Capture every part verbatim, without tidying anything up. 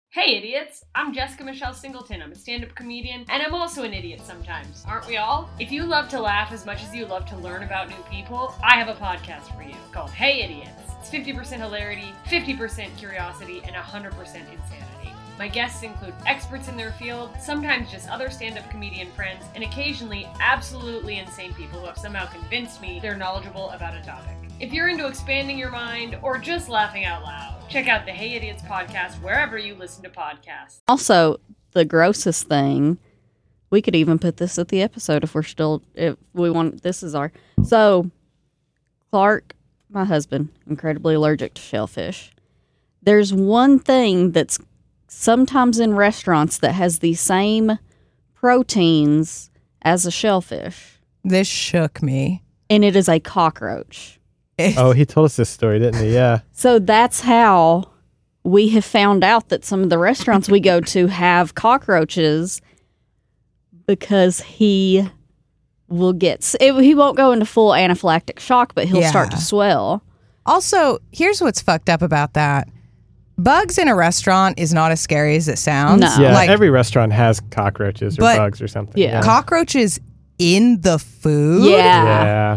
Hey idiots! I'm Jessica Michelle Singleton. I'm a stand-up comedian, and I'm also an idiot sometimes. Aren't we all? If you love to laugh as much as you love to learn about new people, I have a podcast for you called Hey Idiots. It's fifty percent hilarity, fifty percent curiosity, and one hundred percent insanity. My guests include experts in their field, sometimes just other stand-up comedian friends, and occasionally absolutely insane people who have somehow convinced me they're knowledgeable about a topic. If you're into expanding your mind or just laughing out loud, check out the Hey Idiots podcast wherever you listen to podcasts. Also, the grossest thing, we could even put this at the episode if we're still, if we want, this is our, so Clark, my husband, incredibly allergic to shellfish. There's one thing that's sometimes in restaurants that has the same proteins as a shellfish. This shook me. And it is a cockroach. Oh, he told us this story, didn't he? Yeah. So that's how we have found out that some of the restaurants we go to have cockroaches, because he will get, it, he won't go into full anaphylactic shock, but he'll Yeah. start to swell. Also, here's what's fucked up about that. Bugs in a restaurant is not as scary as it sounds. No. Yeah, Like, every restaurant has cockroaches or But- bugs or something. Yeah. cockroaches in the food? Yeah. Yeah.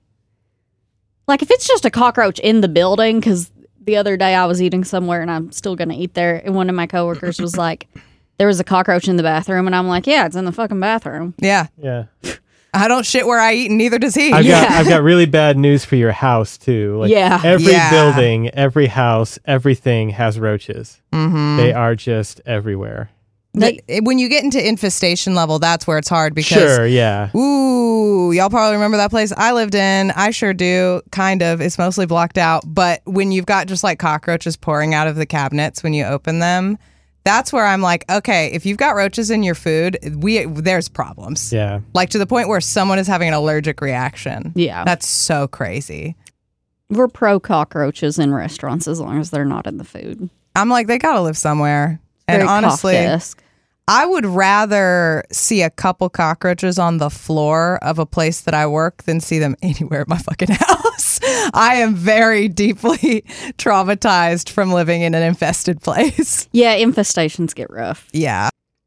Like if it's just a cockroach in the building, because the other day I was eating somewhere and I'm still going to eat there, and one of my coworkers was like, there was a cockroach in the bathroom, and I'm like, yeah, it's in the fucking bathroom. Yeah. Yeah. I don't shit where I eat, and neither does he. I've Yeah. got I've got really bad news for your house too. Like Yeah. every Yeah. building, every house, everything has roaches. Mm-hmm. They are just everywhere. The- when you get into infestation level, that's where it's hard because, Sure, yeah. ooh, y'all probably remember that place I lived in. I sure do, kind of. It's mostly blocked out. But when you've got just like cockroaches pouring out of the cabinets when you open them, that's where I'm like, okay, if you've got roaches in your food, we there's problems. Yeah. Like to the point where someone is having an allergic reaction. Yeah. That's so crazy. We're pro cockroaches in restaurants as long as they're not in the food. I'm like, they got to live somewhere. And Very honestly, Kafkaesque. I would rather see a couple cockroaches on the floor of a place that I work than see them anywhere at my fucking house. I am very deeply traumatized from living in an infested place. Yeah, infestations get rough. Yeah.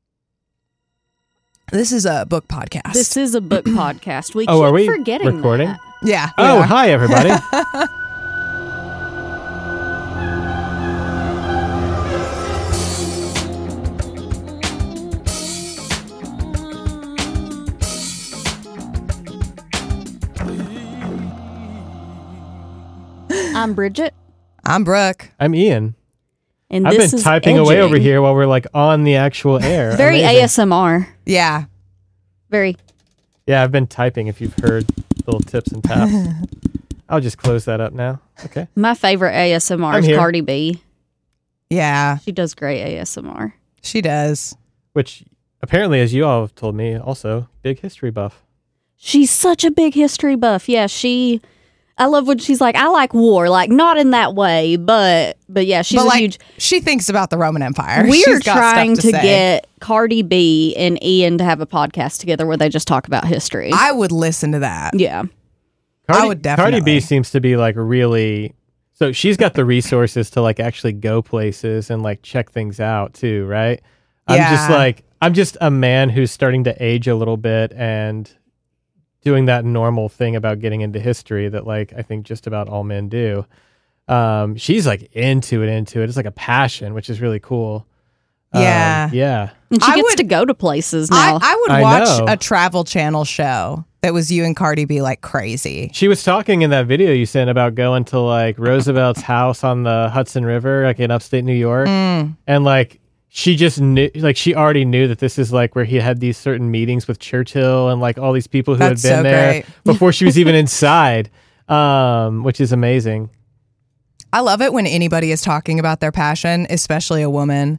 This is a book podcast. This is a book podcast. We Oh, keep are we forgetting recording? that. yeah. Oh, yeah. hi everybody. I'm Bridget, I'm Brooke. I'm Ian. and I've this been is typing away edging. over here while we're like on the actual air. Very Amazing. A S M R. Yeah. Very. Yeah, I've been typing if you've heard little tips and taps. I'll just close that up now. Okay. My favorite A S M R I'm is here. Cardi B. Yeah. She does great A S M R. She does. Which apparently, as you all have told me, also big history buff. She's such a big history buff. Yeah, she. I love when she's like, I like war, like not in that way, but but yeah, she's but a like, huge. she thinks about the Roman Empire. We She's are got trying stuff to, say. get Cardi B and Ian to have a podcast together where they just talk about history. I would listen to that. yeah, Cardi, would Cardi definitely. B seems to be like really. So she's got the resources to like actually go places and like check things out too, right? I'm just Yeah. like I'm just a man who's starting to age a little bit and doing that normal thing about getting into history that like I think just about all men do. Um, she's like into it, into it. It's like a passion, which is really cool. Um, Yeah. yeah. and she I gets would- to go to places I, now. I would I watch know. a Travel Channel show that was you and Cardi B like crazy. She was talking in that video you sent about going to like Roosevelt's house on the Hudson River, like in upstate New York. Mm. And like, she just knew, like, she already knew that this is like where he had these certain meetings with Churchill and like all these people who That's had been so there great. before she was even inside, um, which is amazing. I love it when anybody is talking about their passion, especially a woman.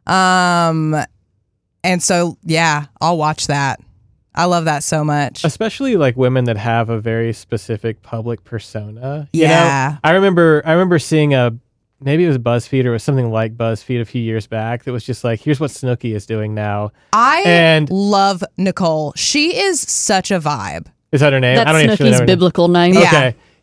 Um, and so, yeah, I'll watch that. I love that so much. Especially like women that have a very specific public persona. You Yeah. know? I remember, I remember seeing a, maybe it was BuzzFeed or it was something like BuzzFeed a few years back that was just like, here's what Snooki is doing now. I And- love Nicole. She is such a vibe. Is that her name? That's I don't actually know Snooki's her name. biblical name. Yeah. Okay.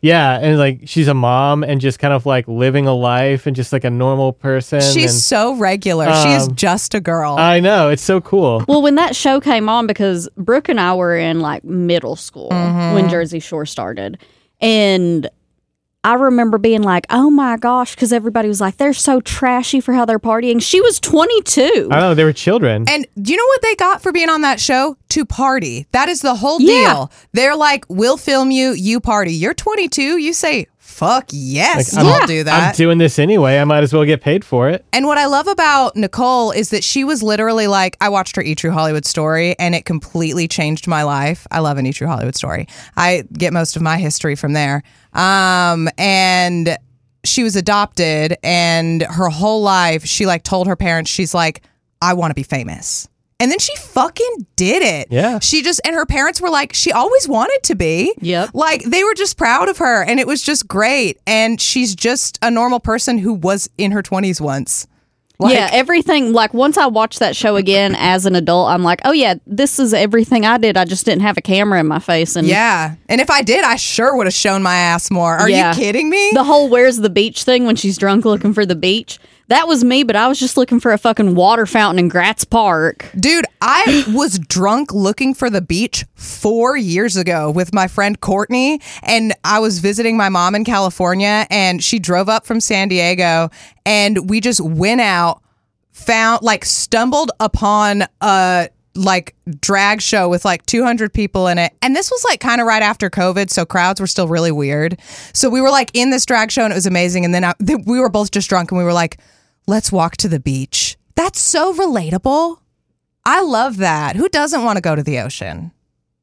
Yeah, and like she's a mom and just kind of like living a life and just like a normal person. She's and, so regular. she is um, just a girl. I know, it's so cool. Well, when that show came on, because Brooke and I were in like middle school when Jersey Shore started, and I remember being like, oh my gosh, because everybody was like, they're so trashy for how they're partying. She was twenty-two. I know, they were children. And do you know what they got for being on that show? To party. That is the whole Yeah. deal. They're like, we'll film you, you party. You're twenty-two, you say, fuck yes, Like, I'm- I'll do I'm that. doing this anyway. I might as well get paid for it. And what I love about Nicole is that she was literally like, I watched her E! True Hollywood Story and it completely changed my life. I love an E! True Hollywood Story. I get most of my history from there. Um, and she was adopted, and her whole life she like told her parents, she's like, I want to be famous. And then she fucking did it. Yeah. She just, and her parents were like, she always wanted to be. Yep. Like, they were just proud of her, and it was just great. And she's just a normal person who was in her twenties once. Like, yeah, everything. Like, once I watched that show again as an adult, I'm like, oh, yeah, this is everything I did. I just didn't have a camera in my face. And yeah. And if I did, I sure would have shown my ass more. Are Yeah. you kidding me? the whole where's the beach thing when she's drunk looking for the beach, that was me, but I was just looking for a fucking water fountain in Gratz Park. Dude, I was drunk looking for the beach four years ago with my friend Courtney, and I was visiting my mom in California, and she drove up from San Diego, and we just went out, found, like, stumbled upon a like drag show with like two hundred people in it, and this was like kind of right after COVID, so crowds were still really weird. So we were like in this drag show, and it was amazing. And then I, th- we were both just drunk, and we were like, let's walk to the beach. That's so relatable. I love that. Who doesn't want to go to the ocean?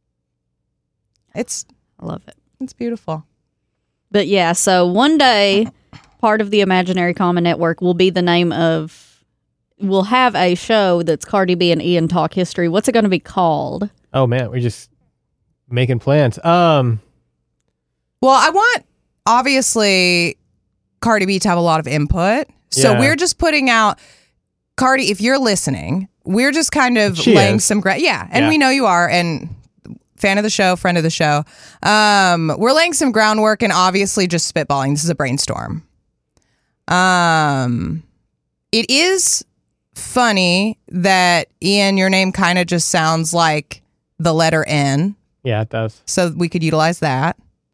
It's I love it. it's beautiful. But yeah, so one day, part of the Imaginary Common Network will be the name of, we'll have a show that's Cardi B and Ian Talk History. What's it going to be called? Oh man, we're just making plans. Um, Well, I want, obviously, Cardi B to have a lot of input. So Yeah. we're just putting out, Cardi, if you're listening, we're just kind of She laying is. some ground. Yeah, and Yeah. we know you are, and fan of the show, friend of the show. Um, we're laying some groundwork and obviously just spitballing. This is a brainstorm. Um, it is funny that, Ian, your name kind of just sounds like the letter N, yeah, it does. so we could utilize that.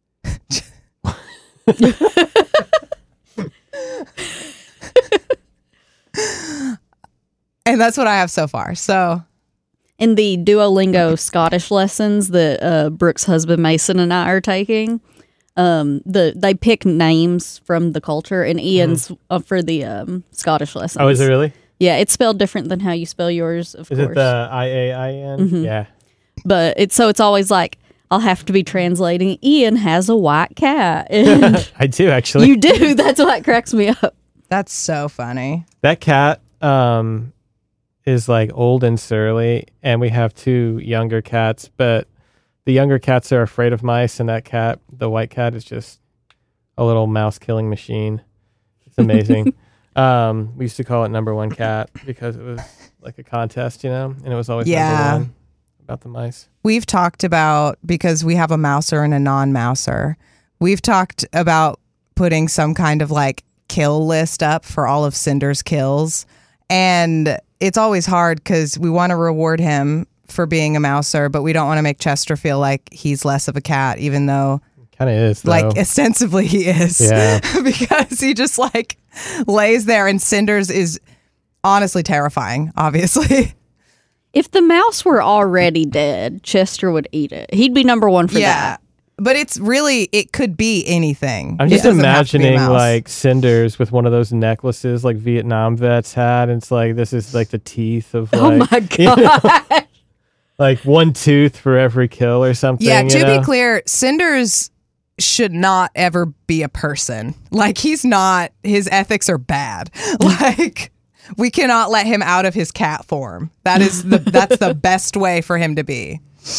And that's what I have so far. So In the Duolingo Scottish lessons that uh, Brooke's husband Mason and I are taking, um, the they pick names from the culture, and Ian's uh, for the um, Scottish lessons. Oh, is it really? Yeah, it's spelled different than how you spell yours, of Is course. it the I A I N? Mhm. Yeah. But it's so it's always like I'll have to be translating. Ian has a white cat, and I do actually. you do. That's what cracks me up. that's so funny. That cat um is like old and surly, and we have two younger cats, but the younger cats are afraid of mice, and that cat, the white cat, is just a little mouse killing machine. It's amazing. um we used to call it number one cat because it was like a contest, you know, and it was always Yeah. number one about the mice. We've talked about, because we have a mouser and a non-mouser, we've talked about putting some kind of like kill list up for all of Cinder's kills. And it's always hard because we want to reward him for being a mouser, but we don't want to make Chester feel like he's less of a cat, even though Kind of is, though. like ostensibly he is. Yeah. Because he just like lays there, and Cinder's is honestly terrifying, obviously. If the mouse were already dead, Chester would eat it. He'd be number one for yeah. that. But it's really, it could be anything. I'm It just doesn't have to be a imagining mouse. like cinders with one of those necklaces like Vietnam vets had. And it's like, this is like the teeth of like, Oh my you know, god! like one tooth for every kill or something. Yeah, you to know? be clear, Cinders should not ever be a person. Like, he's not, his ethics are bad. Like, we cannot let him out of his cat form. That is the that's the best way for him to be.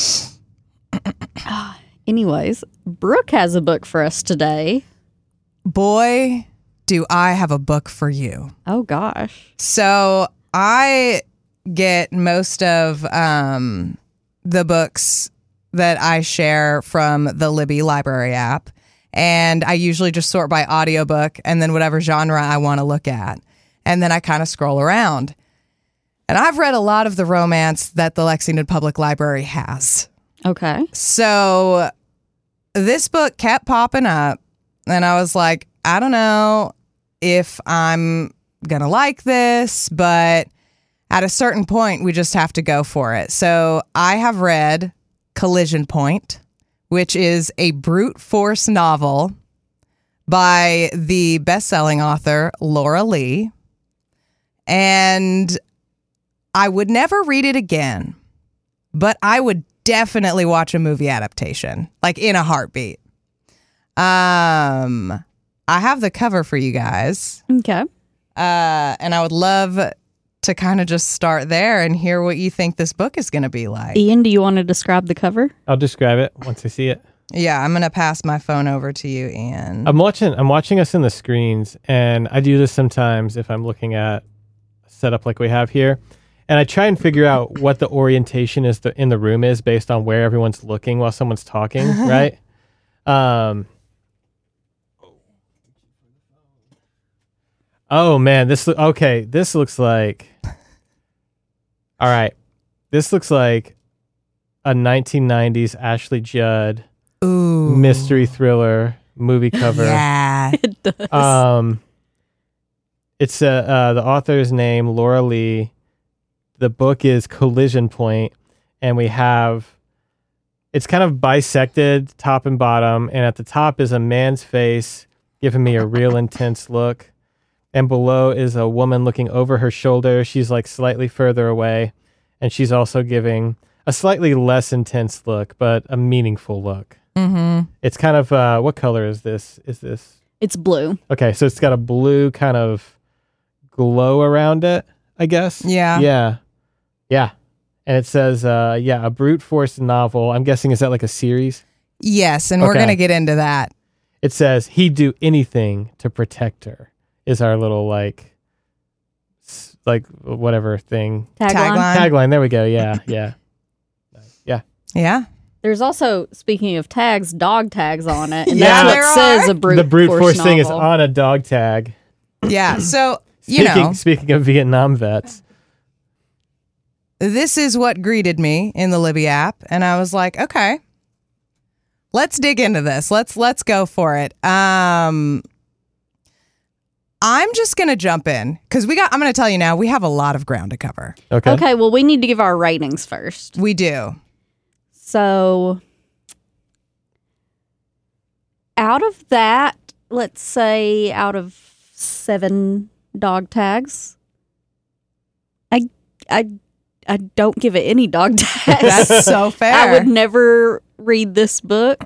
Anyways, Brooke has a book for us today. Boy, do I have a book for you. Oh gosh. So I get most of um, the books that I share from the Libby Library app. And I usually just sort by audiobook and then whatever genre I want to look at. And then I kind of scroll around. And I've read a lot of the romance that the Lexington Public Library has. Okay. So this book kept popping up, and I was like, I don't know if I'm going to like this, but at a certain point, we just have to go for it. So I have read Collision Point, which is a brute force novel by the best-selling author Laura Lee. And I would never read it again, but I would definitely watch a movie adaptation, like in a heartbeat. Um, I have the cover for you guys. Okay. Uh, and I would love to kind of just start there and hear what you think this book is going to be like. Ian, do you want to describe the cover? I'll describe it once I see it. Yeah, I'm going to pass my phone over to you, Ian. I'm watching I'm watching us in the screens, and I do this sometimes if I'm looking at a setup like we have here. And I try and figure out what the orientation is the, in the room is based on where everyone's looking while someone's talking, right? Um, oh, man. This lo- Okay, this looks like... All right. This looks like a nineteen nineties Ashley Judd Ooh. mystery thriller movie cover. Yeah. It does. Um, it's uh, uh, the author's name, Laura Lee. The book is Collision Point, and we have, it's kind of bisected top and bottom, and at the top is a man's face giving me a real intense look, and below is a woman looking over her shoulder. She's like slightly further away, and she's also giving a slightly less intense look, but a meaningful look. Mm-hmm. It's kind of, uh, what color is this? Is this? It's blue. Okay, so it's got a blue kind of glow around it, I guess. Yeah. Yeah. Yeah. And it says, uh, yeah, a brute force novel. I'm guessing, is that like a series? Yes, and we're Okay. going to get into that. It says, he'd do anything to protect her, is our little, like, s- like, whatever thing. Tagline. Tagline. Tagline. There we go. Yeah. Yeah. Nice. Yeah. Yeah. There's also, speaking of tags, dog tags on it. And Yeah, that's there what says are. a brute the brute force, force, thing is novel. on a dog tag. Yeah. So, you Speaking, know, speaking of Vietnam vets. this is what greeted me in the Libby app, and I was like, okay, let's dig into this. Let's let's go for it. Um, I'm just gonna jump in because we got. I'm gonna tell you now. We have a lot of ground to cover. Okay. Okay, well, we need to give our ratings first. We do. So, out of that, let's say out of seven dog tags, I, I, I don't give it any dog tags. That's so fair. I would never read this book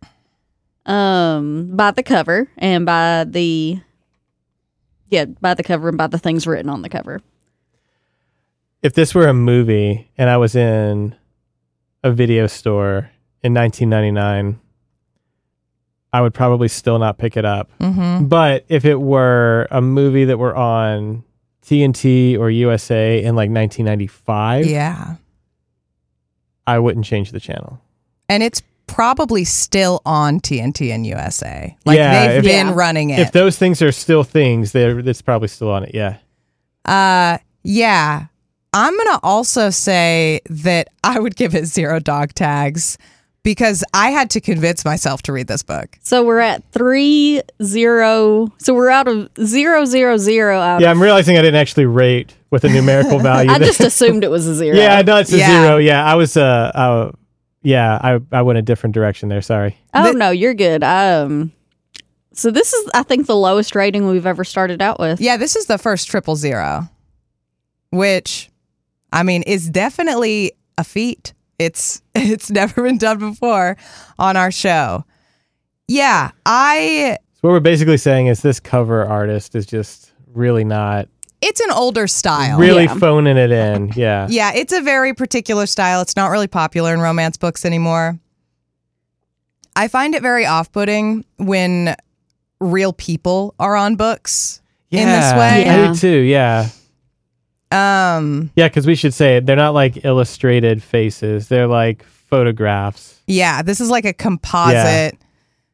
um, by the cover and by the, yeah, by the cover and by the things written on the cover. If this were a movie and I was in a video store in nineteen ninety-nine, I would probably still not pick it up. Mm-hmm. But if it were a movie that were on T N T or U S A in like nineteen ninety-five, Yeah, I wouldn't change the channel. and it's probably still on T N T and U S A. Like Yeah, they've if- been Yeah. running it. If those things are still things, they're, it's probably still on it. Yeah. Uh, yeah. I'm going to also say that I would give it zero dog tags because I had to convince myself to read this book. So we're at three zero. So we're out of zero zero zero out. Yeah, of, I'm realizing I didn't actually rate with a numerical value. I just assumed it was a zero. yeah, no, it's a Yeah. zero. Yeah, I was, uh, uh, yeah, I, I went a different direction there. Sorry. Oh The- no, you're good. Um. So this is, I think, the lowest rating we've ever started out with. Yeah, this is the first triple zero, which, I mean, is definitely a feat. It's it's never been done before on our show. Yeah, I. So what we're basically saying is this cover artist is just really not It's an older style. really Yeah. phoning it in. Yeah. Yeah, it's a very particular style. It's not really popular in romance books anymore. I find it very off-putting when real people are on books in this Yeah, way. I Yeah. do too. Yeah. Um, Yeah, because we should say it. They're not like illustrated faces. They're like photographs. yeah, this is like a composite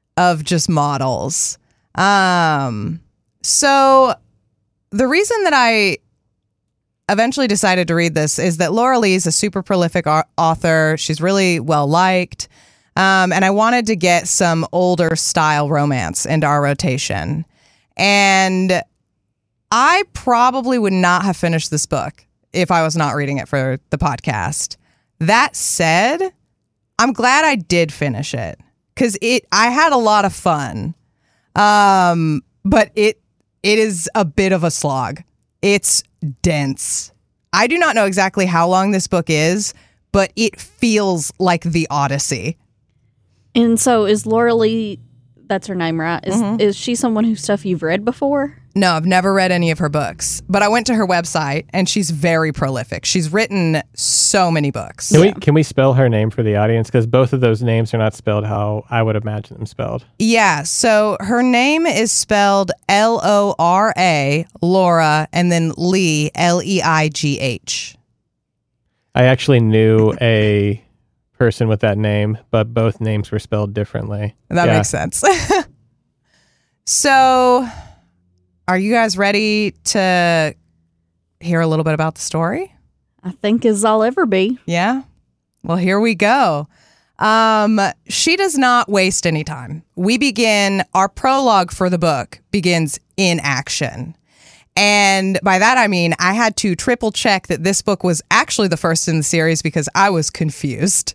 of just models. Um, so the reason that I eventually decided to read this is that Laura Lee is a super prolific au- author. She's really well liked. Um, and I wanted to get some older style romance into our rotation. And I probably would not have finished this book if I was not reading it for the podcast. That said, I'm glad I did finish it because it I had a lot of fun. Um, but it it is a bit of a slog. It's dense. I do not know exactly how long this book is, but it feels like the Odyssey. And so is Laura Lee, that's her name, right? Is Mm-hmm. is she someone whose stuff you've read before? No, I've never read any of her books, but I went to her website and she's very prolific. She's written so many books. Can we can we spell her name for the audience? Because both of those names are not spelled how I would imagine them spelled. Yeah, so her name is spelled L O R A, Laura, and then Lee, L E I G H. I actually knew a person with that name, but both names were spelled differently. That Yeah. makes sense. So, are you guys ready to hear a little bit about the story? I think as I'll ever be. Yeah? Well, here we go. Um, she does not waste any time. We begin, our prologue for the book begins in action. And by that, I mean, I had to triple check that this book was actually the first in the series because I was confused.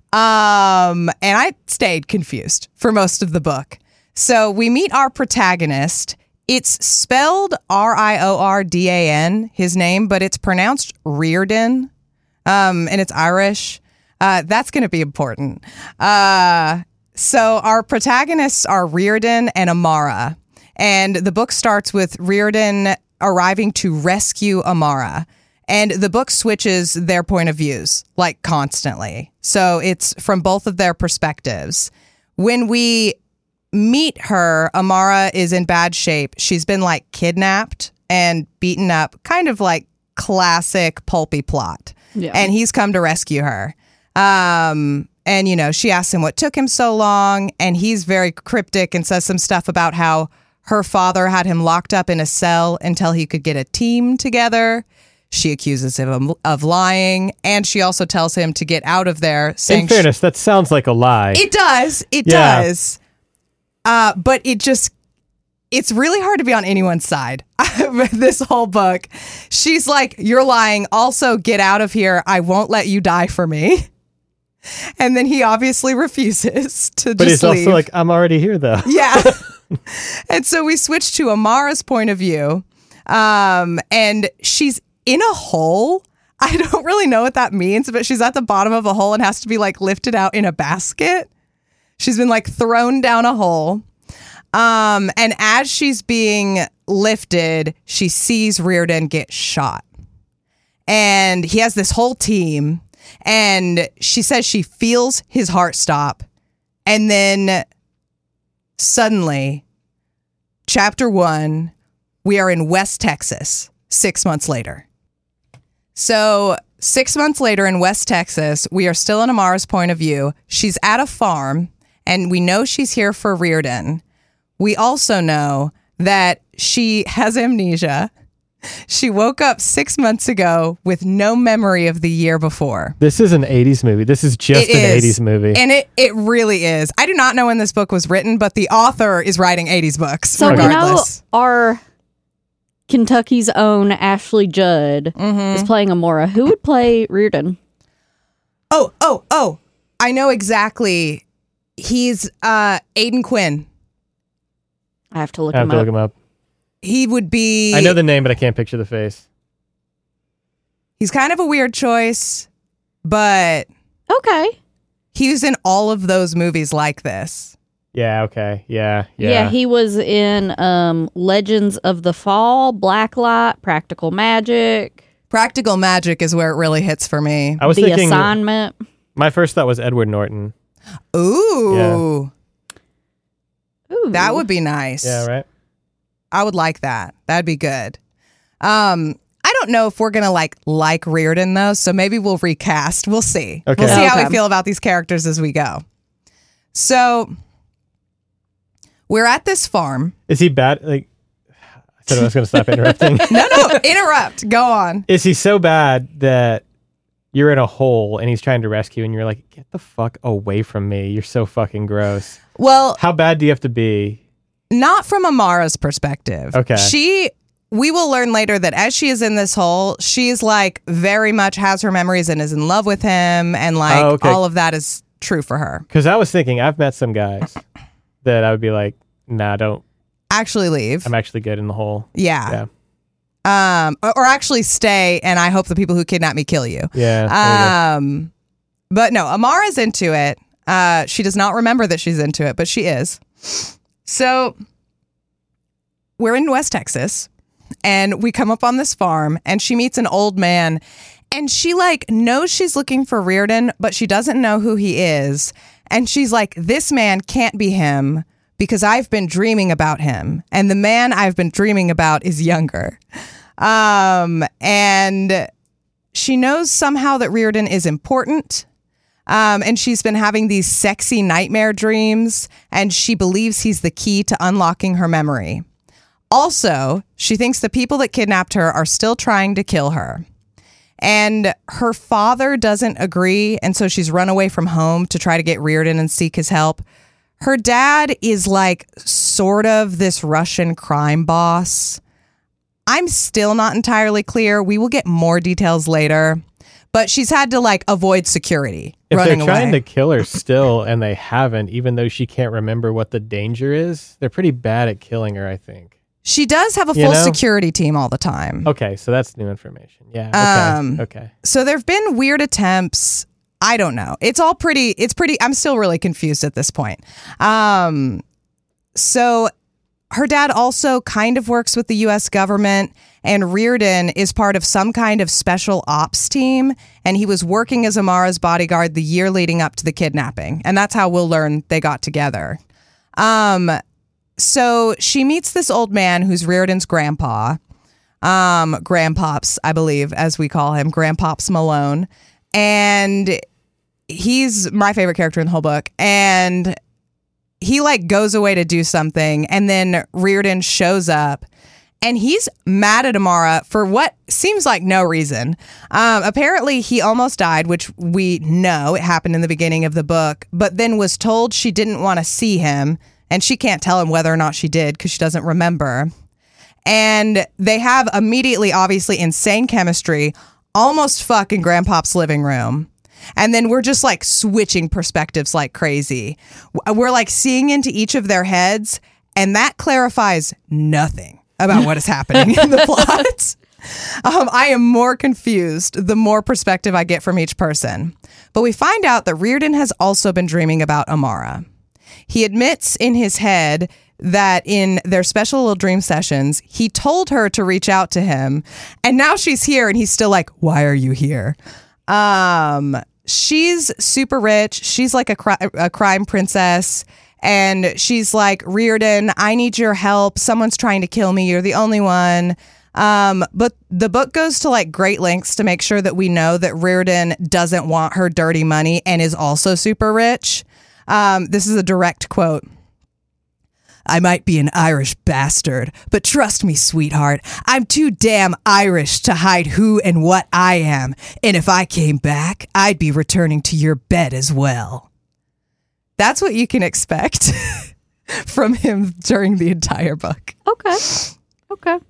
Um, and I stayed confused for most of the book. So we meet our protagonist. It's spelled R I O R D A N, his name, but it's pronounced Reardon, um, and it's Irish. Uh, that's going to be important. Uh, so our protagonists are Reardon and Amara. And the book starts with Reardon arriving to rescue Amara. And the book switches their point of views, like constantly. So it's from both of their perspectives. When we meet her, Amara is in bad shape. She's been like kidnapped and beaten up, kind of like classic pulpy plot. Yeah. And he's come to rescue her. Um, and, you know, she asks him what took him so long. And he's very cryptic and says some stuff about how her father had him locked up in a cell until he could get a team together. She accuses him of lying. And she also tells him to get out of there. Saying In fairness, that sounds like a lie. it does. It Yeah. does. Uh, but it just, it's really hard to be on anyone's side. This whole book. She's like, you're lying. Also, get out of here. I won't let you die for me. And then he obviously refuses to but just he's leave. also like, I'm already here though. Yeah. And so we switch to Amara's point of view. Um, and she's in a hole. I don't really know what that means, but she's at the bottom of a hole and has to be like lifted out in a basket. She's been like thrown down a hole. Um, and as she's being lifted, she sees Reardon get shot. And he has this whole team. And she says she feels his heart stop. And then suddenly, chapter one, we are in West Texas six months later. So six months later in West Texas, we are still in Amara's point of view. She's at a farm, and we know she's here for Reardon. We also know that she has amnesia. She woke up six months ago with no memory of the year before. This is an eighties movie. This is just It an is. eighties movie. And it, it really is. I do not know when this book was written, but the author is writing eighties books So regardless. we know our Kentucky's own Ashley Judd Mm-hmm. is playing Amora. Who would play Reardon? Oh, oh, oh. I know exactly. He's uh, Aidan Quinn. I have to look I have him to up. look him up. He would be... I know the name, but I can't picture the face. He's kind of a weird choice, but Okay. he was in all of those movies like this. Yeah, okay. Yeah, yeah. Yeah. he was in um, Legends of the Fall, Blacklight, Practical Magic, Practical Magic is where it really hits for me. I was The thinking, Assignment. my first thought was Edward Norton. Ooh, Ooh. that would be nice. Yeah, right? I would like that. That'd be good. Um, I don't know if we're gonna like like Reardon though, so maybe we'll recast. We'll see. Okay. We'll see how Okay. we feel about these characters as we go. So We're at this farm. Is he bad? Like, I said I was going to stop interrupting. No, no, interrupt. Go on. Is he so bad that you're in a hole and he's trying to rescue and you're like, get the fuck away from me. You're so fucking gross. Well, how bad do you have to be? Not from Amara's perspective. Okay. She, we will learn later that as she is in this hole, she's like very much has her memories and is in love with him. And like Oh, okay. all of that is true for her. Because I was thinking, I've met some guys that I would be like, nah, don't. Actually leave. I'm actually good in the hole. Yeah. Yeah. Um, or, or actually stay, and I hope the people who kidnap me kill you. Yeah. Um, but no, Amara's into it. Uh, she does not remember that she's into it, but she is. So we're in West Texas, and we come up on this farm, and she meets an old man, and she like knows she's looking for Reardon, but she doesn't know who he is. And she's like, this man can't be him because I've been dreaming about him. And the man I've been dreaming about is younger. Um, and she knows somehow that Reardon is important. Um, and she's been having these sexy nightmare dreams, and she believes he's the key to unlocking her memory. Also, she thinks the people that kidnapped her are still trying to kill her. And her father doesn't agree, and so she's run away from home to try to get Reardon and seek his help. Her dad is like sort of this Russian crime boss. I'm still not entirely clear. We will get more details later. But she's had to like avoid security. If running they're trying away. to kill her still and they haven't, even though she can't remember what the danger is, they're pretty bad at killing her, I think. She does have a You full know? security team all the time. Okay, so that's new information. Yeah. Okay. Um, okay. So there have been weird attempts. I don't know. It's all pretty, it's pretty, I'm still really confused at this point. Um, so her dad also kind of works with the U S government, and Reardon is part of some kind of special ops team, and he was working as Amara's bodyguard the year leading up to the kidnapping. And that's how we'll learn they got together. Um, so she meets this old man who's Reardon's grandpa, um, Grandpops, I believe, as we call him, Grandpops Malone. And he's my favorite character in the whole book. And he like goes away to do something, and then Reardon shows up, and he's mad at Amara for what seems like no reason. Um, apparently he almost died, which we know it happened in the beginning of the book, but then was told she didn't want to see him, and she can't tell him whether or not she did because she doesn't remember. And they have immediately, obviously, insane chemistry, almost fuck in Grandpop's living room. And then we're just like switching perspectives like crazy. We're like seeing into each of their heads, and that clarifies nothing about what is happening in the plot. Um, I am more confused the more perspective I get from each person. But we find out that Reardon has also been dreaming about Amara. He admits in his head that in their special little dream sessions, he told her to reach out to him. And now she's here, and he's still like, why are you here? Um, she's super rich. She's like a, cri- a crime princess. And she's like, Reardon, I need your help. Someone's trying to kill me. You're the only one. Um, but the book goes to like great lengths to make sure that we know that Reardon doesn't want her dirty money and is also super rich. Um, this is a direct quote. I might be an Irish bastard, but trust me, sweetheart, I'm too damn Irish to hide who and what I am. And if I came back, I'd be returning to your bed as well. That's what you can expect from him during the entire book. Okay. Okay.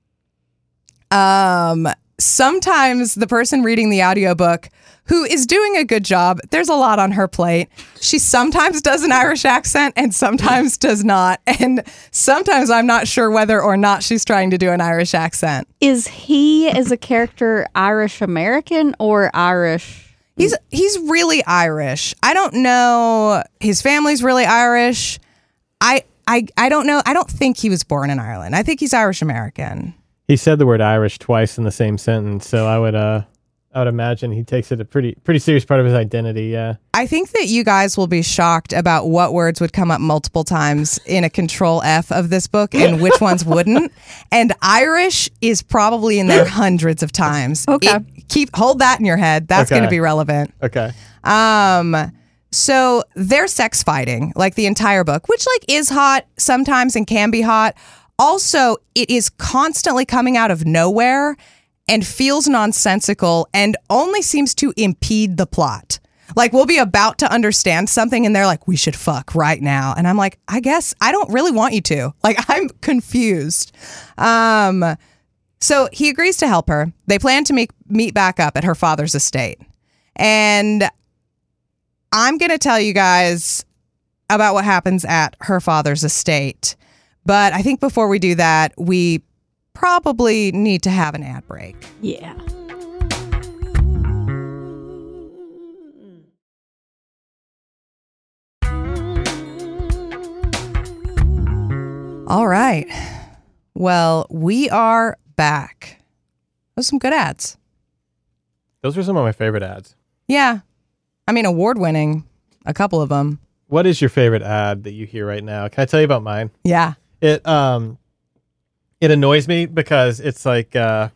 Um, sometimes the person reading the audiobook who is doing a good job, there's a lot on her plate. She sometimes does an Irish accent and sometimes does not. And sometimes I'm not sure whether or not she's trying to do an Irish accent. Is he, as a character, Irish American or Irish? He's he's really Irish. I don't know. His family's really Irish. I I I don't know. I don't think he was born in Ireland. I think he's Irish American. He said the word Irish twice in the same sentence, so I would uh I would imagine he takes it a pretty pretty serious part of his identity, yeah. I think that you guys will be shocked about what words would come up multiple times in a control F of this book and which ones wouldn't. And Irish is probably in there hundreds of times. Okay. It, keep hold that in your head. That's Okay. going to be relevant. Okay. Um So they're sex fighting, like the entire book, which like is hot sometimes and can be hot. Also, it is constantly coming out of nowhere and feels nonsensical and only seems to impede the plot. Like, we'll be about to understand something and they're like, we should fuck right now. And I'm like, I guess I don't really want you to. Like, I'm confused. Um, so he agrees to help her. They plan to meet, meet back up at her father's estate. And I'm going to tell you guys about what happens at her father's estate. But I think before we do that, we probably need to have an ad break. Yeah. All right. Well, we are back. Those are some good ads. Those are some of my favorite ads. Yeah. I mean, award-winning, a couple of them. What is your favorite ad that you hear right now? Can I tell you about mine? Yeah. It um it annoys me because it's like uh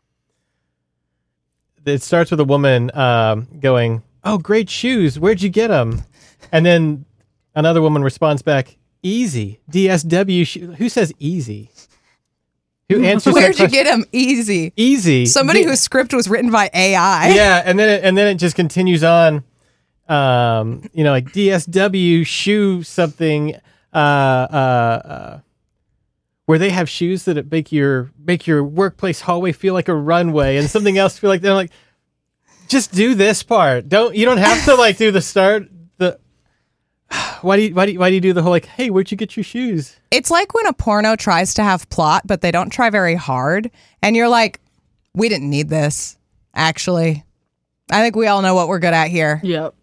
it starts with a woman um going, "Oh, great shoes. Where'd you get them?" And then another woman responds back, "Easy. D S W sho-" Who says easy? Who answers Where'd that you question? get them? Easy. Easy. Somebody D- whose script was written by A I. Yeah, and then it, and then it just continues on. Um, you know, like D S W shoe something uh uh uh where they have shoes that make your make your workplace hallway feel like a runway and something else feel like they're like, just do this part. Don't you don't have to like do the start the why do you why do you, why do you do the whole like, hey, where'd you get your shoes? It's like when a porno tries to have plot, but they don't try very hard. And you're like, we didn't need this, actually. I think we all know what we're good at here. Yep.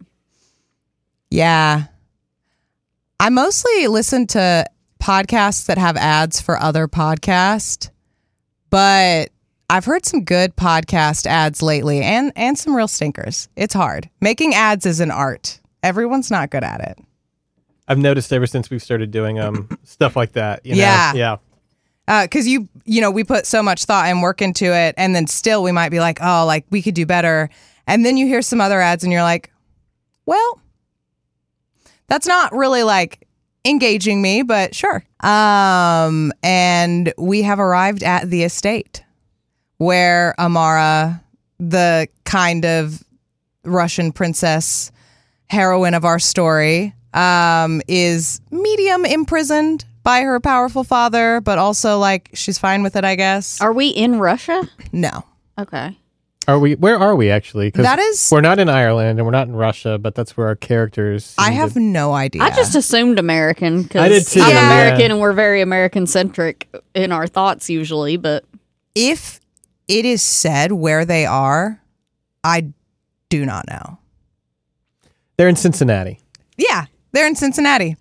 Yeah. I mostly listen to podcasts that have ads for other podcasts, but I've heard some good podcast ads lately and, and some real stinkers. It's hard. Making ads is an art. Everyone's not good at it. I've noticed ever since we've started doing um stuff like that. You know? Yeah. Yeah. Because you, you know, we put so much thought and work into it, and then still we might be like, oh, like we could do better. And then you hear some other ads and you're like, well, that's not really like engaging me, but sure. Um, and we have arrived at the estate where Amara, the kind of Russian princess heroine of our story, um, is medium imprisoned by her powerful father, but also like she's fine with it, I guess. Are we in Russia? No. Okay. Are we? Where are we actually? 'Cause That is- we're not in Ireland and we're not in Russia, but that's where our characters. seem I to- have no idea. I just assumed American I did because too, I'm yeah. American and we're very American centric in our thoughts usually. But If it is said where they are, I do not know. They're in Cincinnati. Yeah, they're in Cincinnati.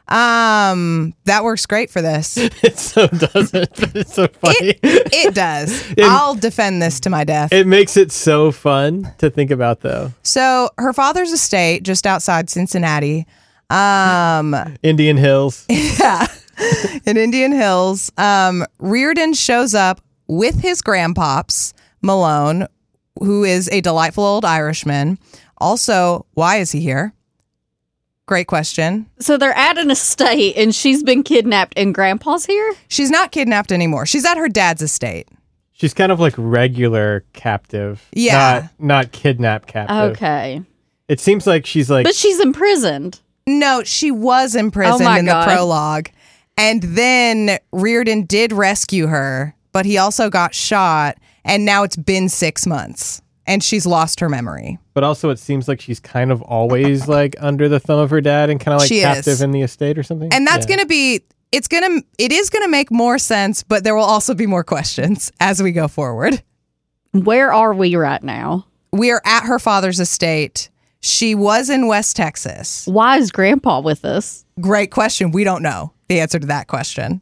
Um, that works great for this. It so doesn't, but it's so funny. It, It does. I'll defend this to my death. it makes it so fun to think about, though. So her father's estate, just outside Cincinnati, um, Indian Hills. yeah, in Indian Hills, um, Reardon shows up with his grandpops, Malone, who is a delightful old Irishman. Also, why is he here? Great question. so they're at an estate and she's been kidnapped and Grandpa's here? She's not kidnapped anymore. She's at her dad's estate. She's kind of like regular captive. Yeah. Not, not kidnapped captive. Okay. It seems like she's like. But she's imprisoned. No, she was imprisoned Oh my in God. the prologue. And then Reardon did rescue her, but he also got shot. And now it's been six months and she's lost her memory. But also, it seems like she's kind of always like under the thumb of her dad and kind of like She captive is. in the estate or something. And that's Yeah. going to be, it's going to, it is going to make more sense, but there will also be more questions as we go forward. Where are we right now? We are at her father's estate. She was in West Texas. Why is Grandpa with us? Great question. We don't know the answer to that question.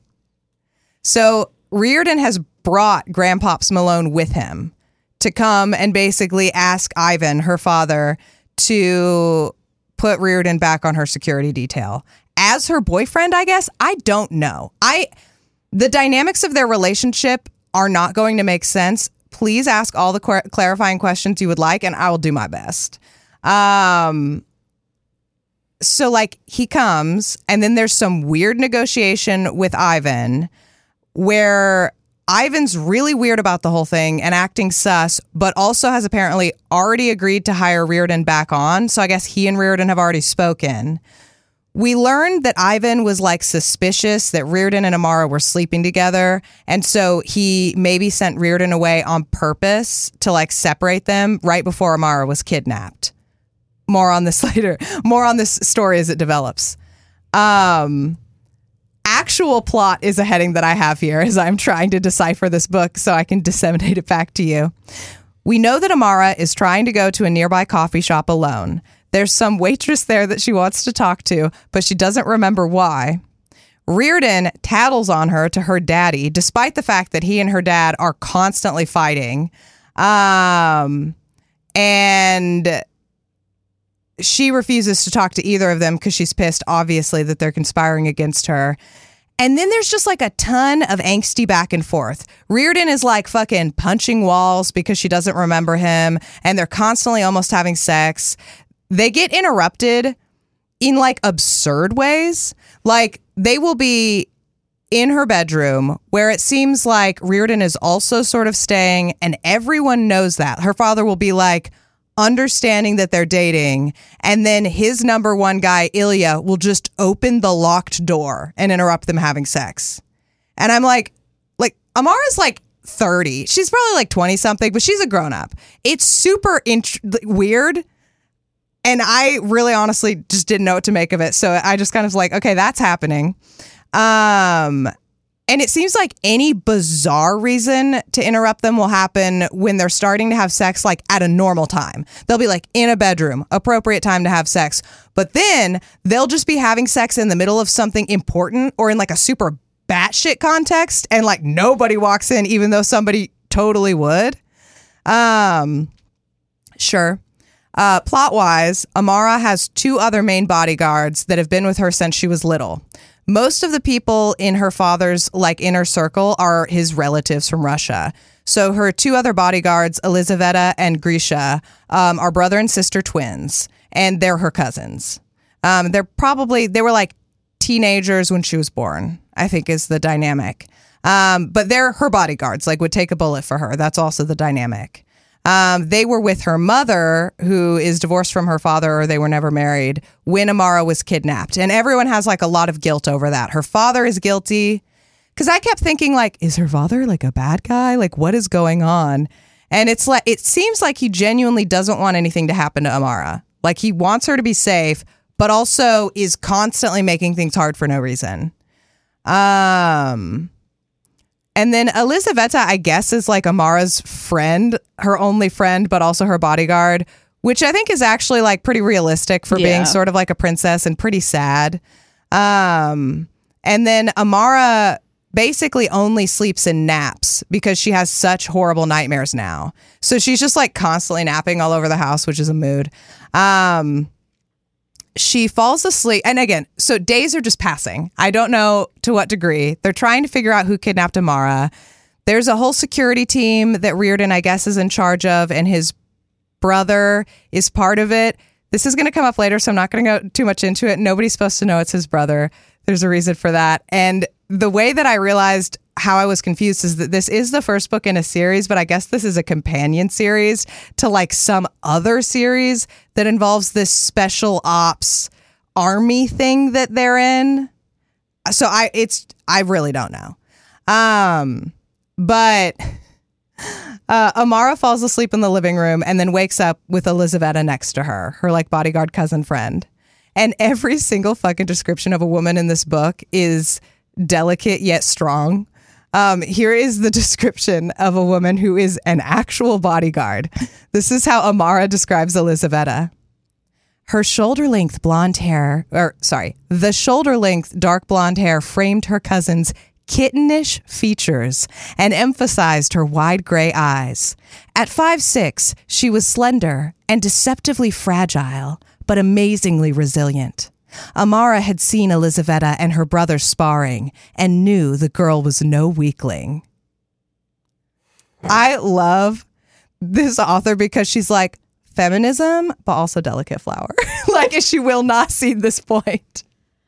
So Reardon has brought Grandpops Malone with him to come and basically ask Ivan, her father, to put Reardon back on her security detail. As her boyfriend, I guess? I don't know. I the dynamics of their relationship are not going to make sense. Please ask all the qu- clarifying questions you would like, and I will do my best. Um, so like he comes, and then there's some weird negotiation with Ivan where Ivan's really weird about the whole thing and acting sus, but also has apparently already agreed to hire Reardon back on. So I guess he and Reardon have already spoken. We learned that Ivan was like suspicious that Reardon and Amara were sleeping together. And so he maybe sent Reardon away on purpose to like separate them right before Amara was kidnapped. More on this later. More on this story as it develops. Um... Actual plot is a heading that I have here as I'm trying to decipher this book so I can disseminate it back to you. We know that Amara is trying to go to a nearby coffee shop alone. There's some waitress there that she wants to talk to, but she doesn't remember why. Reardon tattles on her to her daddy, despite the fact that he and her dad are constantly fighting. Um, and she refuses to talk to either of them because she's pissed, obviously, that they're conspiring against her. And then there's just like a ton of angsty back and forth. Reardon is like fucking punching walls because she doesn't remember him, and they're constantly almost having sex. They get interrupted in like absurd ways. Like they will be in her bedroom where it seems like Reardon is also sort of staying, and everyone knows that. Her father will be like, understanding that they're dating, and then his number one guy, Ilya, will just open the locked door and interrupt them having sex. And I'm like, like, Amara's like thirty. She's probably like twenty something, but she's a grown up. It's super int- weird. And I really honestly just didn't know what to make of it. So I just kind of like, okay, that's happening. Um, And it seems like any bizarre reason to interrupt them will happen when they're starting to have sex, like at a normal time. They'll be like in a bedroom, appropriate time to have sex. But then they'll just be having sex in the middle of something important or in like a super batshit context. And like nobody walks in, even though somebody totally would. Um, sure. Uh, plot wise, Amara has two other main bodyguards that have been with her since she was little. Most of the people in her father's like inner circle are his relatives from Russia. So her two other bodyguards, Elizaveta and Grisha, um, are brother and sister twins, and they're her cousins. Um, they're probably, they were like teenagers when she was born, I think is the dynamic. Um, but they're her bodyguards, like would take a bullet for her. That's also the dynamic. Um, they were with her mother, who is divorced from her father, or they were never married, when Amara was kidnapped. And everyone has like a lot of guilt over that. Her father is guilty. Because I kept thinking, like, is her father like a bad guy? Like, what is going on? And it's like, it seems like he genuinely doesn't want anything to happen to Amara. Like, he wants her to be safe, but also is constantly making things hard for no reason. Um... And then Elizaveta, I guess, is like Amara's friend, her only friend, but also her bodyguard, which I think is actually like pretty realistic for yeah. being sort of like a princess and pretty sad. Um, and then Amara basically only sleeps in naps because she has such horrible nightmares now. So she's just like constantly napping all over the house, which is a mood. Um, She falls asleep. And again, so days are just passing. I don't know to what degree. They're trying to figure out who kidnapped Amara. There's a whole security team that Reardon, I guess, is in charge of, and his brother is part of it. This is going to come up later, so I'm not going to go too much into it. Nobody's supposed to know it's his brother. There's a reason for that. And the way that I realized how I was confused is that this is the first book in a series, but I guess this is a companion series to like some other series that involves this special ops army thing that they're in. So I, it's, I really don't know. Um, but uh, Amara falls asleep in the living room and then wakes up with Elizaveta next to her, her like bodyguard cousin friend. And every single fucking description of a woman in this book is delicate yet strong. Um, here is the description of a woman who is an actual bodyguard. This is how Amara describes Elizaveta. Her shoulder-length blonde hair, or sorry, the shoulder-length dark blonde hair framed her cousin's kittenish features and emphasized her wide gray eyes. At five six, she was slender and deceptively fragile, but amazingly resilient. Amara had seen Elizaveta and her brother sparring and knew the girl was no weakling. I love this author because she's like, feminism, but also delicate flower. Like, she will not see this point.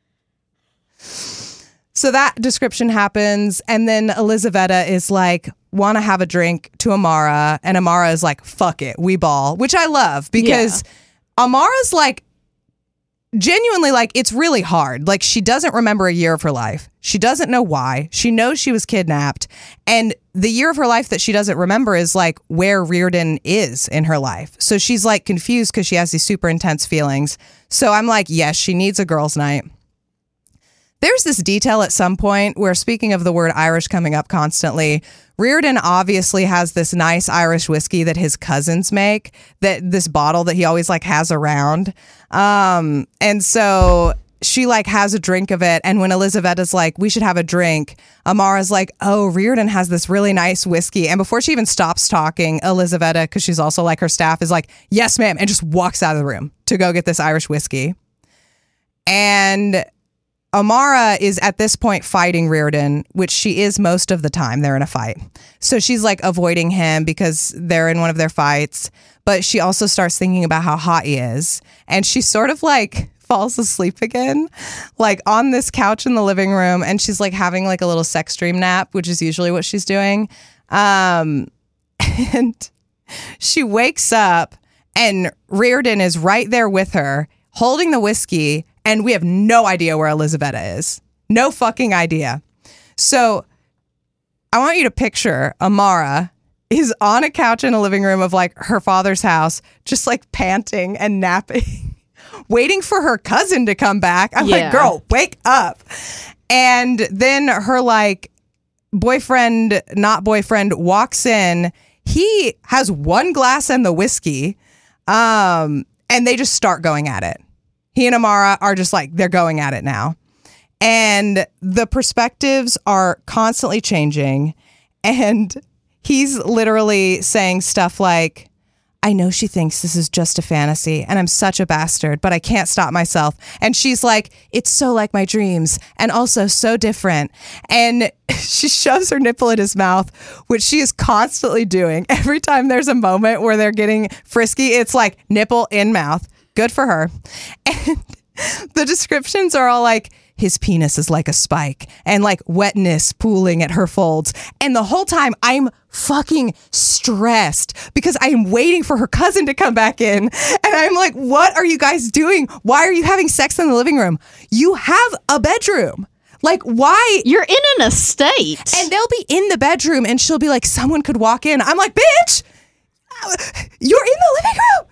So that description happens, and then Elizaveta is like, want to have a drink to Amara, and Amara is like, fuck it, we ball, which I love, because yeah. Amara's like, genuinely, like, it's really hard. Like, she doesn't remember a year of her life. She doesn't know why. She knows she was kidnapped, and the year of her life that she doesn't remember is like where Reardon is in her life. So she's like confused because she has these super intense feelings. So I'm like, yes, she needs a girls' night. There's this detail at some point where, speaking of the word Irish coming up constantly, Reardon obviously has this nice Irish whiskey that his cousins make, that this bottle that he always like has around. Um, and so she like has a drink of it. And when Elizaveta's like, we should have a drink, Amara's like, oh, Reardon has this really nice whiskey. And before she even stops talking, Elizaveta, because she's also like her staff, is like, yes, ma'am, and just walks out of the room to go get this Irish whiskey. And Amara is at this point fighting Reardon, which she is most of the time. They're in a fight. So she's like avoiding him because they're in one of their fights. But she also starts thinking about how hot he is. And she sort of like falls asleep again, like on this couch in the living room. And she's like having like a little sex dream nap, which is usually what she's doing. Um, and she wakes up and Reardon is right there with her, holding the whiskey. And we have no idea where Elizaveta is. No fucking idea. So I want you to picture Amara is on a couch in a living room of like her father's house, just like panting and napping, waiting for her cousin to come back. I'm Yeah. like, girl, wake up. And then her like boyfriend, not boyfriend, walks in. He has one glass and the whiskey. Um, and they just start going at it. He and Amara are just like, they're going at it now. And the perspectives are constantly changing. And he's literally saying stuff like, I know she thinks this is just a fantasy and I'm such a bastard, but I can't stop myself. And she's like, it's so like my dreams and also so different. And she shoves her nipple in his mouth, which she is constantly doing. Every time there's a moment where they're getting frisky, it's like nipple in mouth. Good for her. And the descriptions are all like, his penis is like a spike and like wetness pooling at her folds. And the whole time I'm fucking stressed because I am waiting for her cousin to come back in. And I'm like, what are you guys doing? Why are you having sex in the living room? You have a bedroom. Like, why? You're in an estate. And they'll be in the bedroom and she'll be like, someone could walk in. I'm like, bitch, you're in the living room.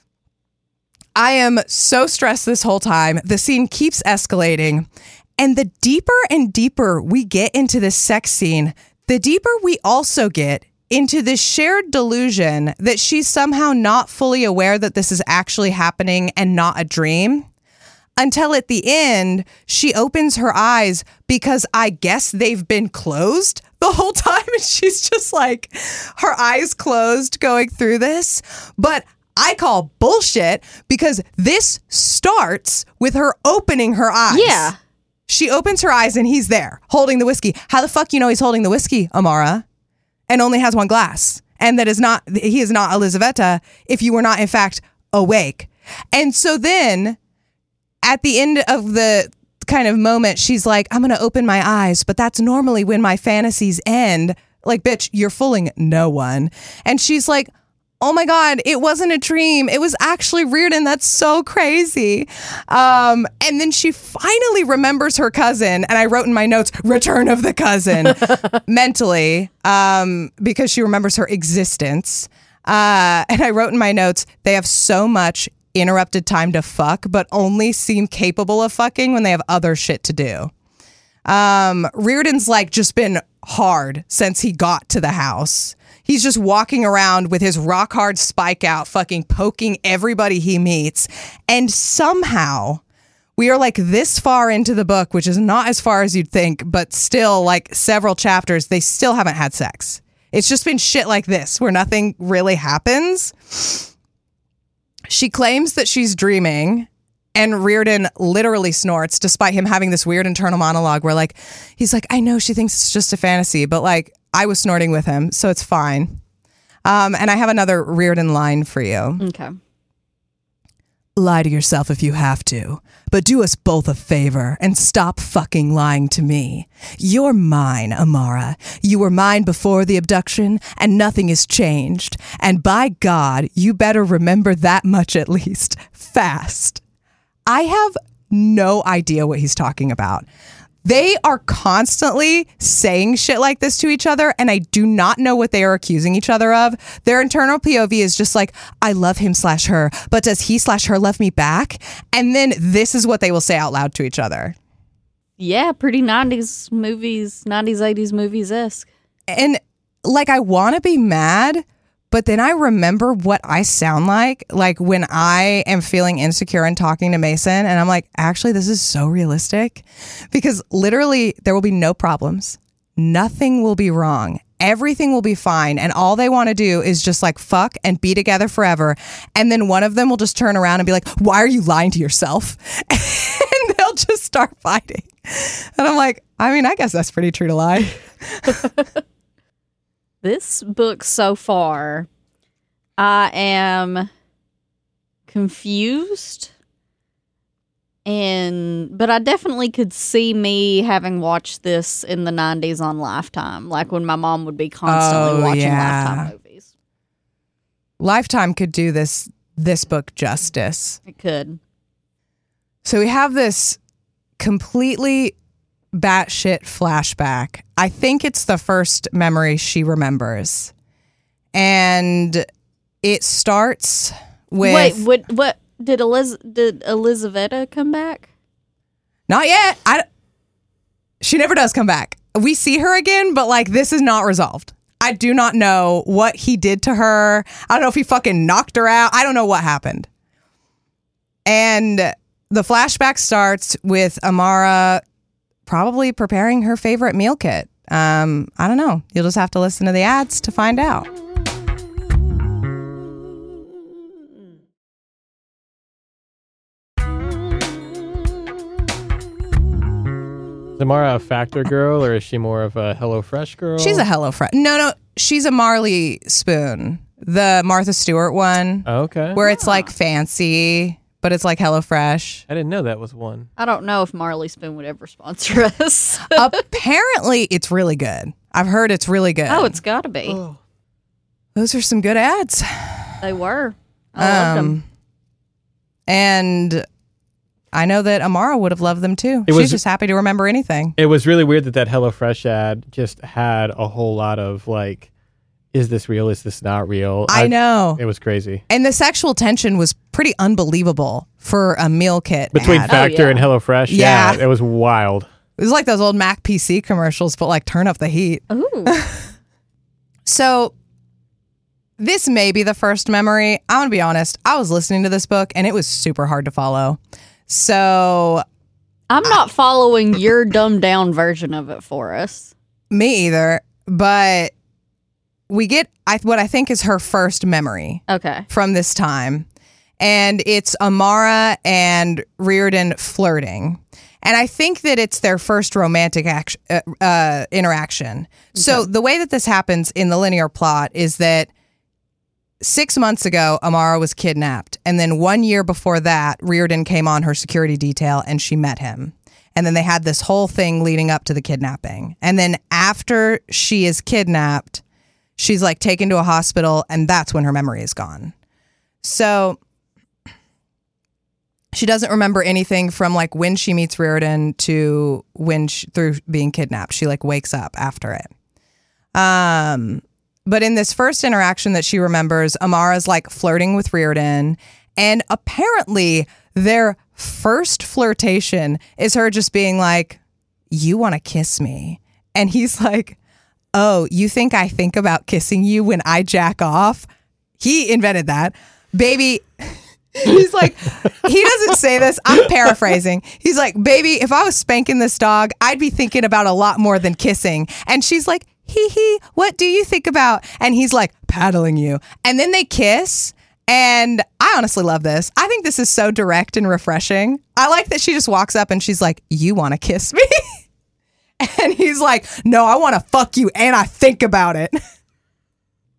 I am so stressed this whole time. The scene keeps escalating. And the deeper and deeper we get into this sex scene, the deeper we also get into this shared delusion that she's somehow not fully aware that this is actually happening and not a dream. Until at the end, she opens her eyes because I guess they've been closed the whole time. And she's just like, her eyes closed going through this. But I call bullshit because this starts with her opening her eyes. Yeah. She opens her eyes and he's there holding the whiskey. How the fuck you know he's holding the whiskey, Amara? And only has one glass. And that is not, he is not Elizaveta if you were not in fact awake. And so then at the end of the kind of moment, she's like, I'm going to open my eyes, but that's normally when my fantasies end. Like, bitch, you're fooling no one. And she's like, oh my God, it wasn't a dream. It was actually Reardon. That's so crazy. Um, and then she finally remembers her cousin. And I wrote in my notes, return of the cousin, mentally, um, because she remembers her existence. Uh, and I wrote in my notes, they have so much interrupted time to fuck, but only seem capable of fucking when they have other shit to do. Um, Reardon's like just been hard since he got to the house. He's just walking around with his rock hard spike out, fucking poking everybody he meets. And somehow we are like this far into the book, which is not as far as you'd think, but still like several chapters, they still haven't had sex. It's just been shit like this where nothing really happens. She claims that she's dreaming. And Reardon literally snorts despite him having this weird internal monologue where like, he's like, I know she thinks it's just a fantasy, but like I was snorting with him, so it's fine. Um, and I have another Reardon line for you. Okay. Lie to yourself if you have to, but do us both a favor and stop fucking lying to me. You're mine, Amara. You were mine before the abduction, and nothing has changed. And by God, you better remember that much at least. Fast. I have no idea what he's talking about. They are constantly saying shit like this to each other, and I do not know what they are accusing each other of. Their internal P O V is just like, I love him slash her, but does he slash her love me back? And then this is what they will say out loud to each other. Yeah, pretty nineties movies, nineties, eighties movies-esque. And like, I want to be mad, but then I remember what I sound like, like when I am feeling insecure and talking to Mason, and I'm like, actually, this is so realistic, because literally there will be no problems. Nothing will be wrong. Everything will be fine. And all they want to do is just like fuck and be together forever. And then one of them will just turn around and be like, why are you lying to yourself? And they'll just start fighting. And I'm like, I mean, I guess that's pretty true to life. This book so far, I am confused, and but I definitely could see me having watched this in the nineties on Lifetime, like when my mom would be constantly Oh, watching yeah. Lifetime movies. Lifetime could do this this book justice. It could. So we have this completely batshit flashback. I think it's the first memory she remembers. And it starts with... Wait, what, what did, Eliz- did Elizaveta come back? Not yet. I, she never does come back. We see her again, but like this is not resolved. I do not know what he did to her. I don't know if he fucking knocked her out. I don't know what happened. And the flashback starts with Amara probably preparing her favorite meal kit. Um, I don't know. You'll just have to listen to the ads to find out. Is Amara a Factor girl, or is she more of a HelloFresh girl? She's a HelloFresh. No, no. She's a Marley Spoon. The Martha Stewart one. Oh, okay. Where it's like fancy, but it's like HelloFresh. I didn't know that was one. I don't know if Marley Spoon would ever sponsor us. Apparently, it's really good. I've heard it's really good. Oh, it's got to be. Oh. Those are some good ads. They were. I loved them. Um, and I know that Amara would have loved them too. It She's was- just happy to remember anything. It was really weird that that HelloFresh ad just had a whole lot of like, is this real? Is this not real? I know. It was crazy. And the sexual tension was pretty unbelievable for a meal kit Between ad. Factor Oh, yeah. and HelloFresh, Yeah. yeah, it was wild. It was like those old Mac P C commercials, but like turn up the heat. Ooh. So this may be the first memory. I'm going to be honest. I was listening to this book and it was super hard to follow. So I'm not following your dumbed down version of it for us. me either, but we get I, what I think is her first memory Okay. from this time. And it's Amara and Reardon flirting. And I think that it's their first romantic act, uh, uh, interaction. So the way that this happens in the linear plot is that six months ago, Amara was kidnapped. And then one year before that, Reardon came on her security detail and she met him. And then they had this whole thing leading up to the kidnapping. And then after she is kidnapped, she's like taken to a hospital, and that's when her memory is gone. So she doesn't remember anything from like when she meets Reardon to when she, through being kidnapped. She like wakes up after it. Um, but in this first interaction that she remembers, Amara's like flirting with Reardon, and apparently their first flirtation is her just being like, "You want to kiss me?" And he's like, "Oh, you think I think about kissing you when I jack off?" He invented that. Baby, he's like, he doesn't say this. I'm paraphrasing. He's like, "Baby, if I was spanking this dog, I'd be thinking about a lot more than kissing." And she's like, "Hee hee, what do you think about?" And he's like, "Paddling you." And then they kiss. And I honestly love this. I think this is so direct and refreshing. I like that she just walks up and she's like, "You want to kiss me?" And he's like, "No, I want to fuck you and I think about it."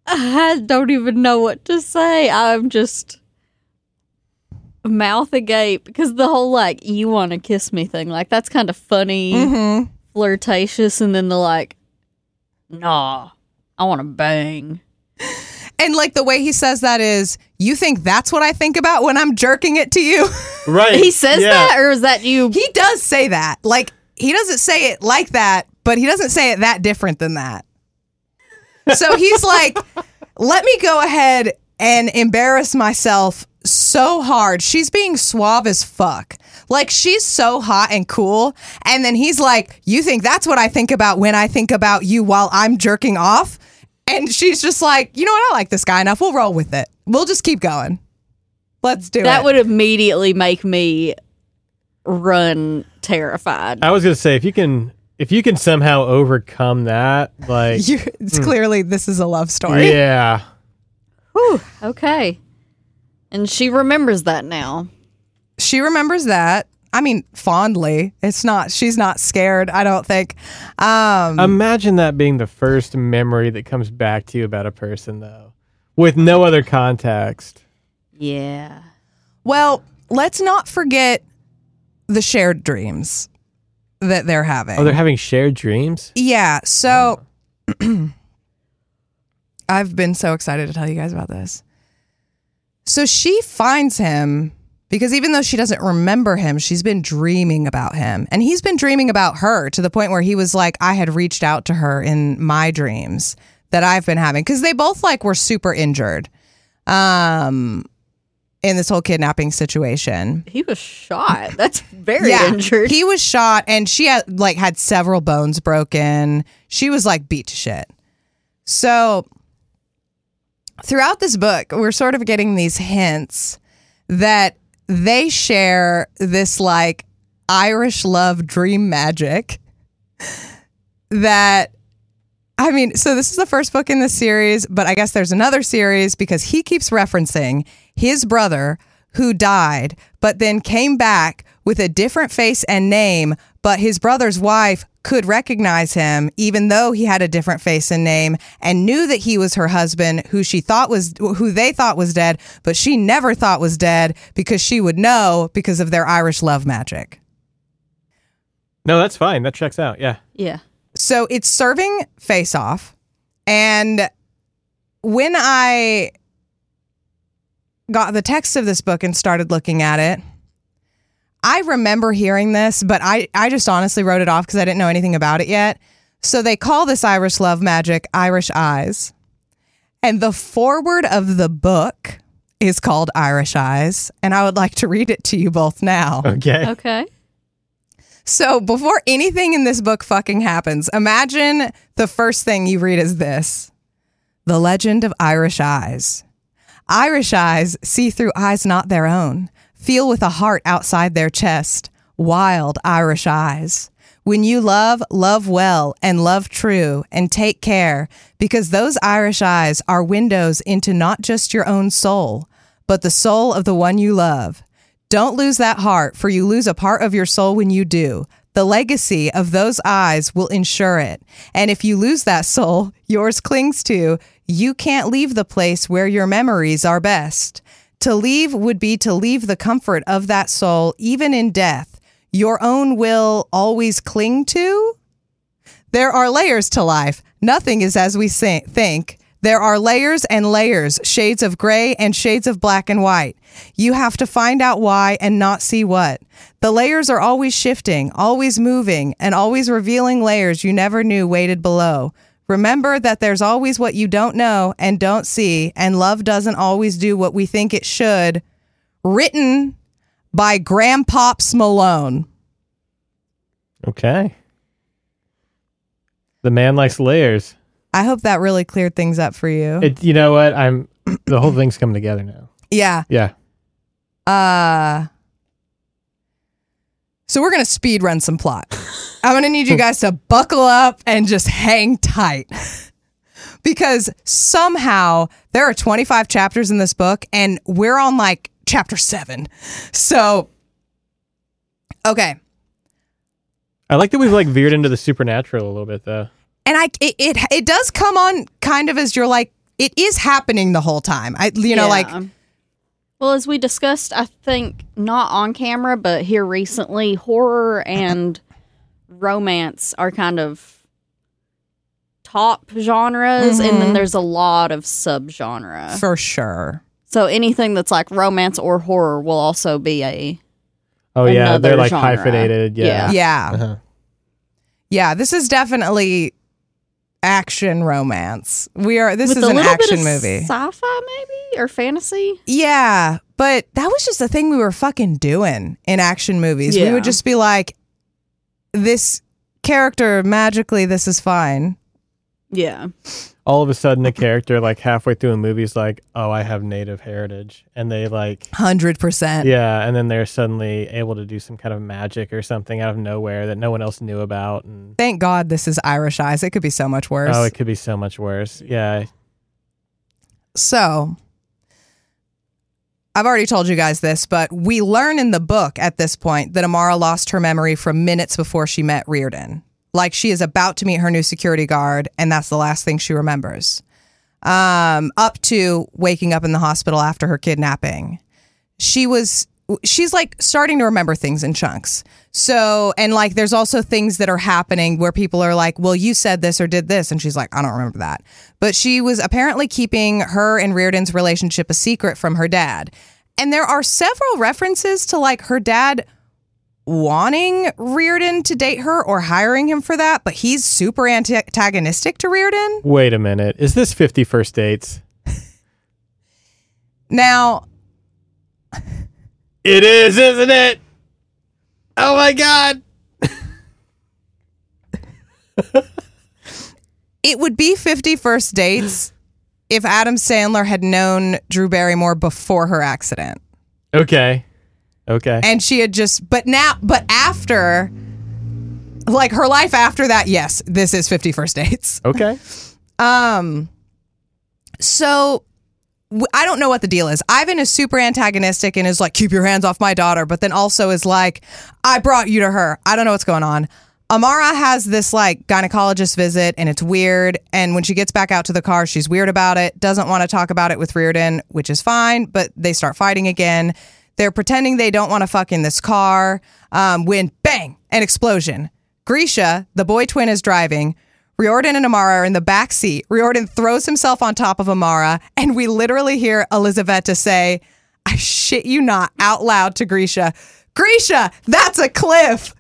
I don't even know what to say. I'm just mouth agape because the whole like you want to kiss me thing, like that's kind of funny, Mm-hmm. flirtatious, and then the like, nah, I want to bang. And like the way he says that is, you think that's what I think about when I'm jerking it to you? Right. He says yeah. that, or is that you? He does say that. Like, he doesn't say it like that, but he doesn't say it that different than that. So he's like, let me go ahead and embarrass myself so hard. She's being suave as fuck. Like, she's so hot and cool. And then he's like, you think that's what I think about when I think about you while I'm jerking off? And she's just like, you know what? I like this guy enough. We'll roll with it. We'll just keep going. Let's do That it. would immediately make me run terrified. I was gonna say if you can if you can somehow overcome that, like You, it's clearly this is a love story. yeah. Whew, okay. And she remembers that now. She remembers that. I mean, fondly. It's not, she's not scared, I don't think. Um, Imagine that being the first memory that comes back to you about a person, though, with no other context. Yeah. well, let's not forget the shared dreams that they're having. Oh, they're having shared dreams? Yeah. So I've been so excited to tell you guys about this. So she finds him because even though she doesn't remember him, she's been dreaming about him. And he's been dreaming about her to the point where he was like, I had reached out to her in my dreams that I've been having. Because they both like were super injured um, in this whole kidnapping situation. He was shot. That's very injured. He was shot and she had like had several bones broken. She was like beat to shit. So throughout this book, we're sort of getting these hints that they share this like Irish love dream magic that, I mean, so this is the first book in this series, but I guess there's another series because he keeps referencing his brother who died, but then came back with a different face and name, but his brother's wife could recognize him even though he had a different face and name and knew that he was her husband who she thought was who they thought was dead, but she never thought was dead because she would know because of their Irish love magic. No, that's fine. That checks out. Yeah. Yeah. So it's serving Face Off. And when I got the text of this book and started looking at it, I remember hearing this, but I, I just honestly wrote it off because I didn't know anything about it yet. So they call this Irish love magic Irish Eyes. And the foreword of the book is called Irish Eyes. And I would like to read it to you both now. Okay. Okay. So before anything in this book fucking happens, imagine the first thing you read is this. The Legend of Irish Eyes. Irish eyes see through eyes not their own. Feel with a heart outside their chest. Wild Irish eyes. When you love, love well and love true and take care, because those Irish eyes are windows into not just your own soul, but the soul of the one you love. Don't lose that heart, for you lose a part of your soul when you do. The legacy of those eyes will ensure it. And if you lose that soul yours clings to, you can't leave the place where your memories are best. To leave would be to leave the comfort of that soul, even in death. Your own will always cling to? There are layers to life. Nothing is as we think. There are layers and layers, shades of gray and shades of black and white. You have to find out why and not see what. The layers are always shifting, always moving, and always revealing layers you never knew waited below. Remember that there's always what you don't know and don't see, and love doesn't always do what we think it should. Written by Grandpops Malone. Okay. The man likes layers. I hope that really cleared things up for you. It, you know what? I'm the whole thing's coming together now. yeah. Yeah. Uh, so we're going to speed run some plot. I'm going to need you guys to buckle up and just hang tight. Because somehow there are twenty-five chapters in this book and we're on like chapter seven. So, okay. I like that we've like veered into the supernatural a little bit though. And I it, it it does come on kind of as you're like it is happening the whole time. I, you know, Yeah. like, Well, as we discussed, I think not on camera, but here recently, horror and romance are kind of top genres, and then there's a lot of subgenre. for sure. So anything that's like romance or horror will also be a Oh yeah, another they're like genre. hyphenated. Yeah. Yeah. Uh-huh. Yeah, this is definitely action romance. We are, this with is a an little action bit of movie. sci-fi maybe or fantasy. Yeah, but that was just the thing we were fucking doing in action movies. We Yeah. would just be like, this character, magically, this is fine. Yeah. All of a sudden, a character like halfway through a movie is like, "Oh, I have native heritage," and they like, one hundred percent. yeah, and then they're suddenly able to do some kind of magic or something out of nowhere that no one else knew about. And Thank God this is Irish Eyes. It could be so much worse. oh, it could be so much worse. Yeah. So, I've already told you guys this, but we learn in the book at this point that Amara lost her memory from minutes before she met Reardon. Like she is about to meet her new security guard, and that's the last thing she remembers. Um, up to waking up in the hospital after her kidnapping. She was, she's like starting to remember things in chunks. So, and like there's also things that are happening where people are like, well, you said this or did this. And she's like, I don't remember that. But she was apparently keeping her and Reardon's relationship a secret from her dad. And there are several references to like her dad wanting Reardon to date her or hiring him for that, but he's super antagonistic to Reardon. Wait a minute. Is this fifty First Dates? Now, It is, isn't it? Oh my God. it would be fifty First Dates if Adam Sandler had known Drew Barrymore before her accident. Okay. Okay. And she had just, but now, but after, like her life after that, yes, this is fifty First Dates. Okay. Um, so w- I don't know what the deal is. Ivan is super antagonistic and is like, keep your hands off my daughter, but then also is like, I brought you to her. I don't know what's going on. Amara has this like gynecologist visit and it's weird. And when she gets back out to the car, she's weird about it, doesn't want to talk about it with Reardon, which is fine, but they start fighting again. They're pretending they don't want to fuck in this car um, when bang, an explosion. Grisha, the boy twin, is driving. Riordan and Amara are in the back seat. Riordan throws himself on top of Amara, and we literally hear Elizaveta say, I shit you not, out loud to Grisha, Grisha, that's a cliff.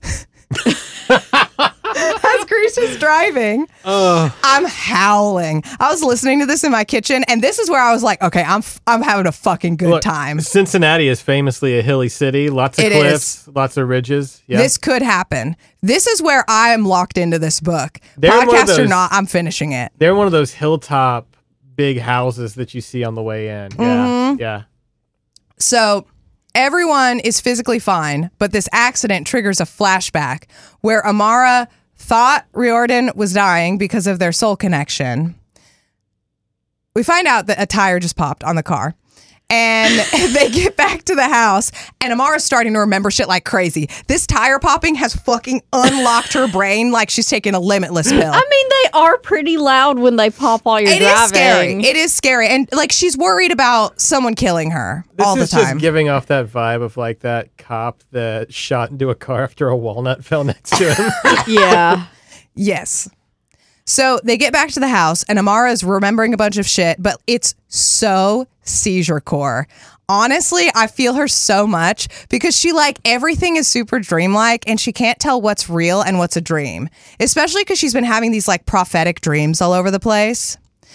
As Grisha's driving, Oh. I'm howling. I was listening to this in my kitchen, and this is where I was like, okay, I'm f- I'm having a fucking good Look, time. Cincinnati is famously a hilly city. Lots of It cliffs, lots of ridges. Yeah. This could happen. This is where I am locked into this book. They're one of Podcast or those- not, I'm finishing it. They're one of those hilltop big houses that you see on the way in. Yeah. Mm-hmm. Yeah. So everyone is physically fine, but this accident triggers a flashback where Amara thought Riordan was dying because of their soul connection. We find out that a tire just popped on the car. And they get back to the house, and Amara's starting to remember shit like crazy. This tire popping has fucking unlocked her brain like she's taking a limitless pill. I mean, they are pretty loud when they pop while you're It is driving. scary. It is scary. And like she's worried about someone killing her This all the is time. just giving off that vibe of like that cop that shot into a car after a walnut fell next to him. Yeah. Yes. So they get back to the house, and Amara is remembering a bunch of shit, but it's so seizure core. Honestly, I feel her so much because she like everything is super dreamlike and she can't tell what's real and what's a dream, especially because she's been having these like prophetic dreams all over the place.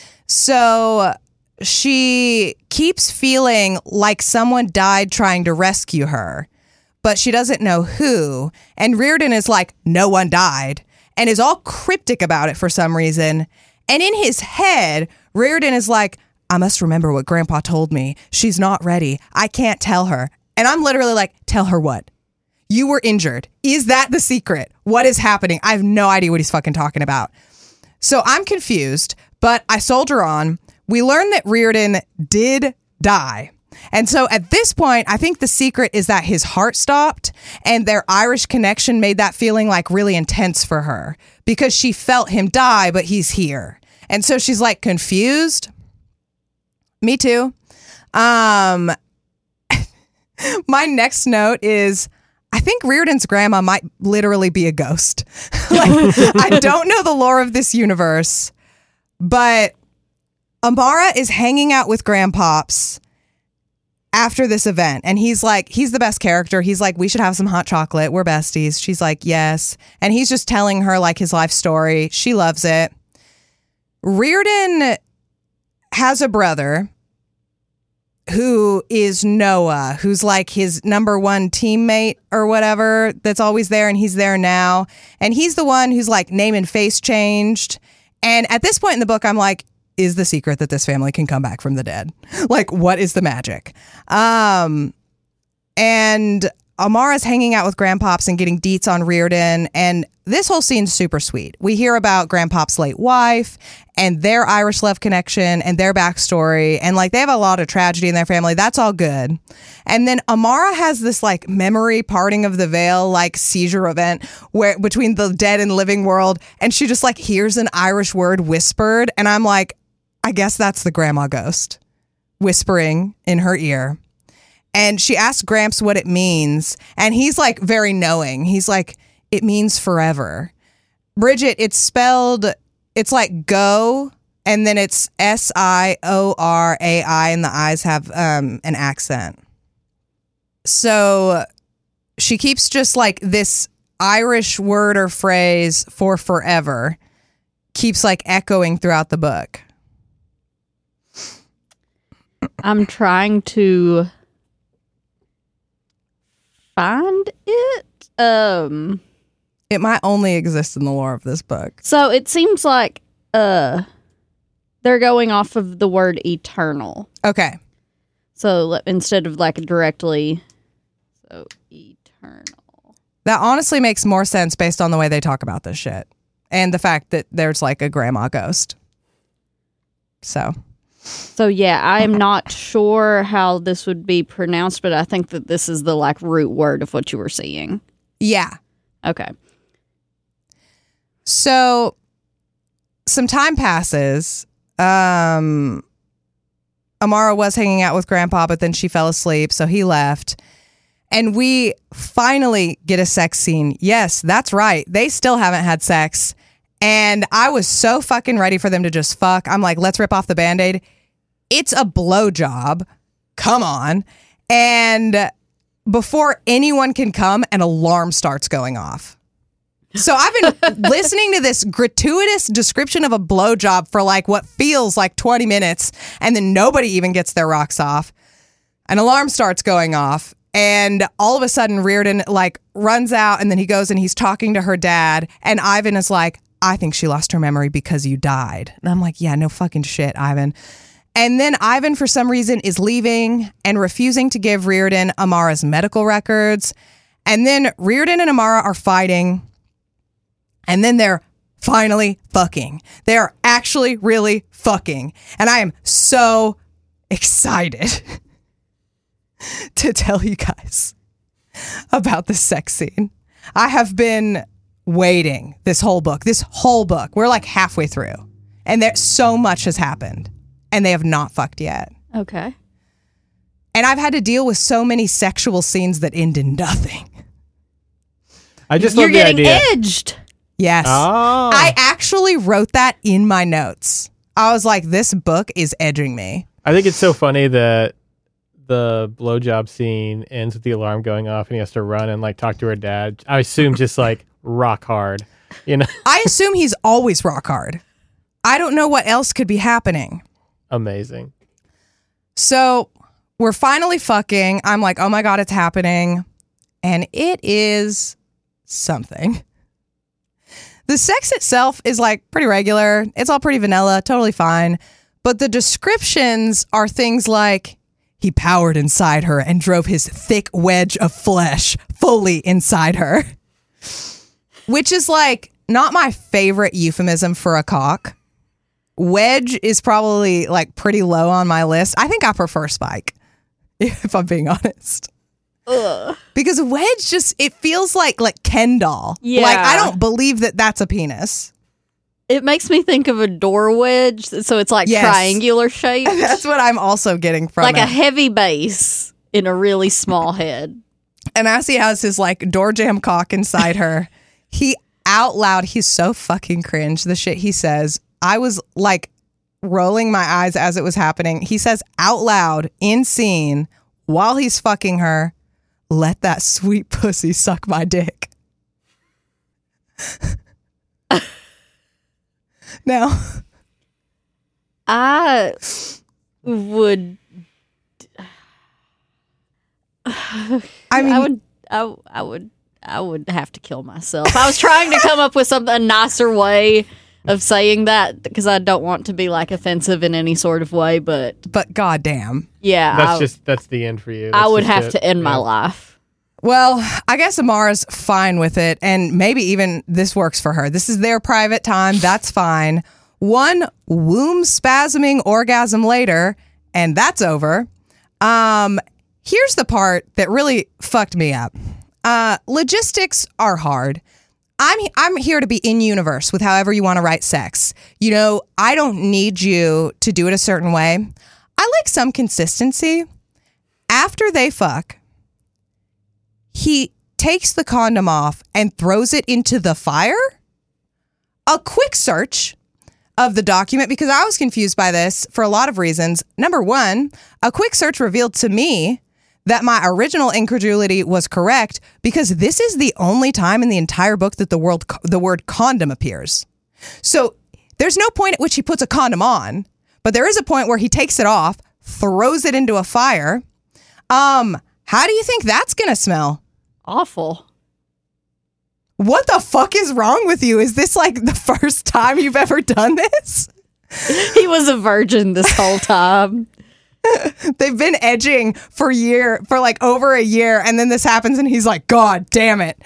So she keeps feeling like someone died trying to rescue her, but she doesn't know who. And Riordan is like, no one died, and is all cryptic about it for some reason. And in his head, Riordan is like, I must remember what Grandpa told me. She's not ready. I can't tell her. And I'm literally like, tell her what? You were injured. Is that the secret? What is happening? I have no idea what he's fucking talking about. So I'm confused, but I soldier on. We learn that Riordan did die. And so at this point, I think the secret is that his heart stopped, and their Irish connection made that feeling like really intense for her because she felt him die, but he's here. And so she's like confused. Me too. Um, my next note is, I think Riordan's grandma might literally be a ghost. Like, I don't know the lore of this universe, but Amara is hanging out with Grandpops after this event. And he's like, he's the best character. He's like, we should have some hot chocolate. We're besties. She's like, yes. And he's just telling her like his life story. She loves it. Riordan has a brother who is Noah, who's like his number one teammate or whatever that's always there, and he's there now. And he's the one who's like name and face changed. And at this point in the book, I'm like, is the secret that this family can come back from the dead? Like, what is the magic? Um, and Amara's hanging out with Grandpops and getting deets on Riordan, and this whole scene's super sweet. We hear about Grandpop's late wife and their Irish love connection and their backstory, and like they have a lot of tragedy in their family. That's all good. And then Amara has this like memory parting of the veil, like seizure event where between the dead and living world, and she just like hears an Irish word whispered, and I'm like, I guess that's the grandma ghost whispering in her ear. And she asks Gramps what it means. And he's like very knowing. He's like, it means forever. Bridget, it's spelled, it's like go, and then it's S I O R A I, and the I's have um, an accent. So she keeps just like this Irish word or phrase for forever, keeps like echoing throughout the book. I'm trying to find it. Um, it might only exist in the lore of this book. So it seems like uh, they're going off of the word eternal. Okay. So le- instead of like directly, so eternal. That honestly makes more sense based on the way they talk about this shit and the fact that there's like a grandma ghost. So. So yeah, I am not sure how this would be pronounced, but I think that this is the like root word of what you were seeing. Yeah. Okay. So some time passes. Um, Amara was hanging out with Grandpa, but then she fell asleep, so he left. And we finally get a sex scene. Yes, that's right. They still haven't had sex. And I was so fucking ready for them to just fuck. I'm like, let's rip off the Band-Aid. It's a blowjob. Come on. And before anyone can come, an alarm starts going off. So I've been listening to this gratuitous description of a blowjob for like what feels like twenty minutes, and then nobody even gets their rocks off. An alarm starts going off, and all of a sudden Riordan like runs out, and then he goes and he's talking to her dad, and Ivan is like, I think she lost her memory because you died. And I'm like, yeah, no fucking shit, Ivan. And then Ivan, for some reason, is leaving and refusing to give Riordan Amara's medical records. And then Riordan and Amara are fighting. And then they're finally fucking. They're actually really fucking. And I am so excited to tell you guys about the sex scene. I have been waiting this whole book, this whole book. We're like halfway through, and there so much has happened, and they have not fucked yet. Okay. And I've had to deal with so many sexual scenes that end in nothing. I just You're love the getting idea. edged. Yes. Oh. I actually wrote that in my notes. I was like, this book is edging me. I think it's so funny that the blowjob scene ends with the alarm going off and he has to run and like talk to her dad. I assume just like rock hard, you know? I assume he's always rock hard. I don't know what else could be happening. Amazing. So we're finally fucking. I'm like, oh my God, it's happening. And it is something. The sex itself is like pretty regular. It's all pretty vanilla, totally fine. But the descriptions are things like, he powered inside her and drove his thick wedge of flesh fully inside her. Which is like not my favorite euphemism for a cock. Wedge is probably like pretty low on my list. I think I prefer spike, if I'm being honest. Ugh. Because wedge just, it feels like like Ken doll. Yeah. Like I don't believe that that's a penis. it makes me think of a door wedge, so it's like Yes. triangular shape, That's what I'm also getting from like it. a heavy base in a really small head. And as he has his like door jam cock inside her, he out loud, he's so fucking cringe. The shit he says, I was like rolling my eyes as it was happening. He says out loud in scene while he's fucking her, "Let that sweet pussy suck my dick." Now, I would. I mean, I would. I, I would. I would have to kill myself. I was trying to come up with some a nicer way of saying that because I don't want to be like offensive in any sort of way. But but goddamn. yeah, That's I, just that's the end for you. I That's would just have it. to end my Yeah. life. Well, I guess Amara's fine with it, and maybe even this works for her. This is their private time. That's fine. One womb spasming orgasm later, and that's over. Um, here's the part that really fucked me up. Uh, logistics are hard. I'm I'm here to be in universe with however you want to write sex. You know, I don't need you to do it a certain way. I like some consistency. After they fuck, he takes the condom off and throws it into the fire? A quick search of the document, because I was confused by this for a lot of reasons. Number one, a quick search revealed to me that my original incredulity was correct, because this is the only time in the entire book that the word, the word condom appears. So there's no point at which he puts a condom on, but there is a point where he takes it off, throws it into a fire. Um, how do you think that's going to smell? Awful. What the fuck is wrong with you? Is this like the first time you've ever done this? He was a virgin this whole time. They've been edging for year for like over a year, and then this happens and he's like, God damn it.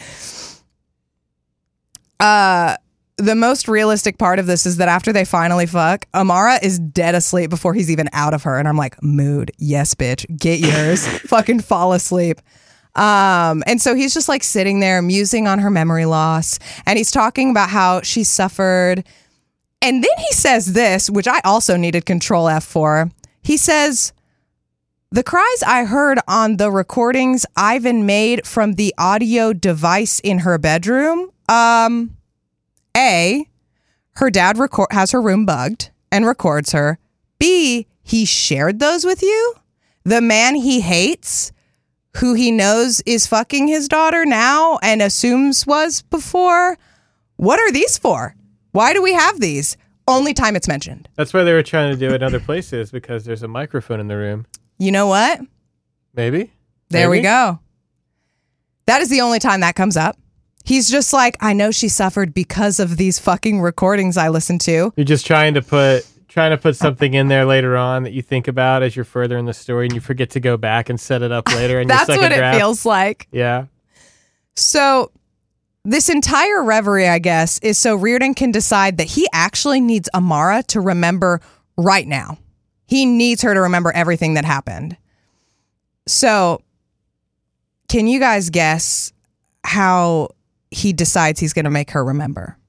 Uh the most realistic part of this is that after they finally fuck, Amara is dead asleep before he's even out of her. And I'm like, mood, yes, bitch, get yours. Fucking fall asleep. Um, and so he's just like sitting there musing on her memory loss, and he's talking about how she suffered. And then he says this, which I also needed control F for. He says, the cries I heard on the recordings Ivan made from the audio device in her bedroom. Um, A, her dad record has her room bugged and records her. B, he shared those with you. The man he hates, who he knows is fucking his daughter now and assumes was before. What are these for? Why do we have these? Only time it's mentioned. That's why they were trying to do it in other places, because there's a microphone in the room. You know what? Maybe. There Maybe? we go. That is the only time that comes up. He's just like, I know she suffered because of these fucking recordings I listened to. You're just trying to put trying to put something in there later on that you think about as you're further in the story, and you forget to go back and set it up later. In That's your second what it draft. feels like. Yeah. So this entire reverie, I guess, is so Reardon can decide that he actually needs Amara to remember right now. He needs her to remember everything that happened. So can you guys guess how he decides he's going to make her remember?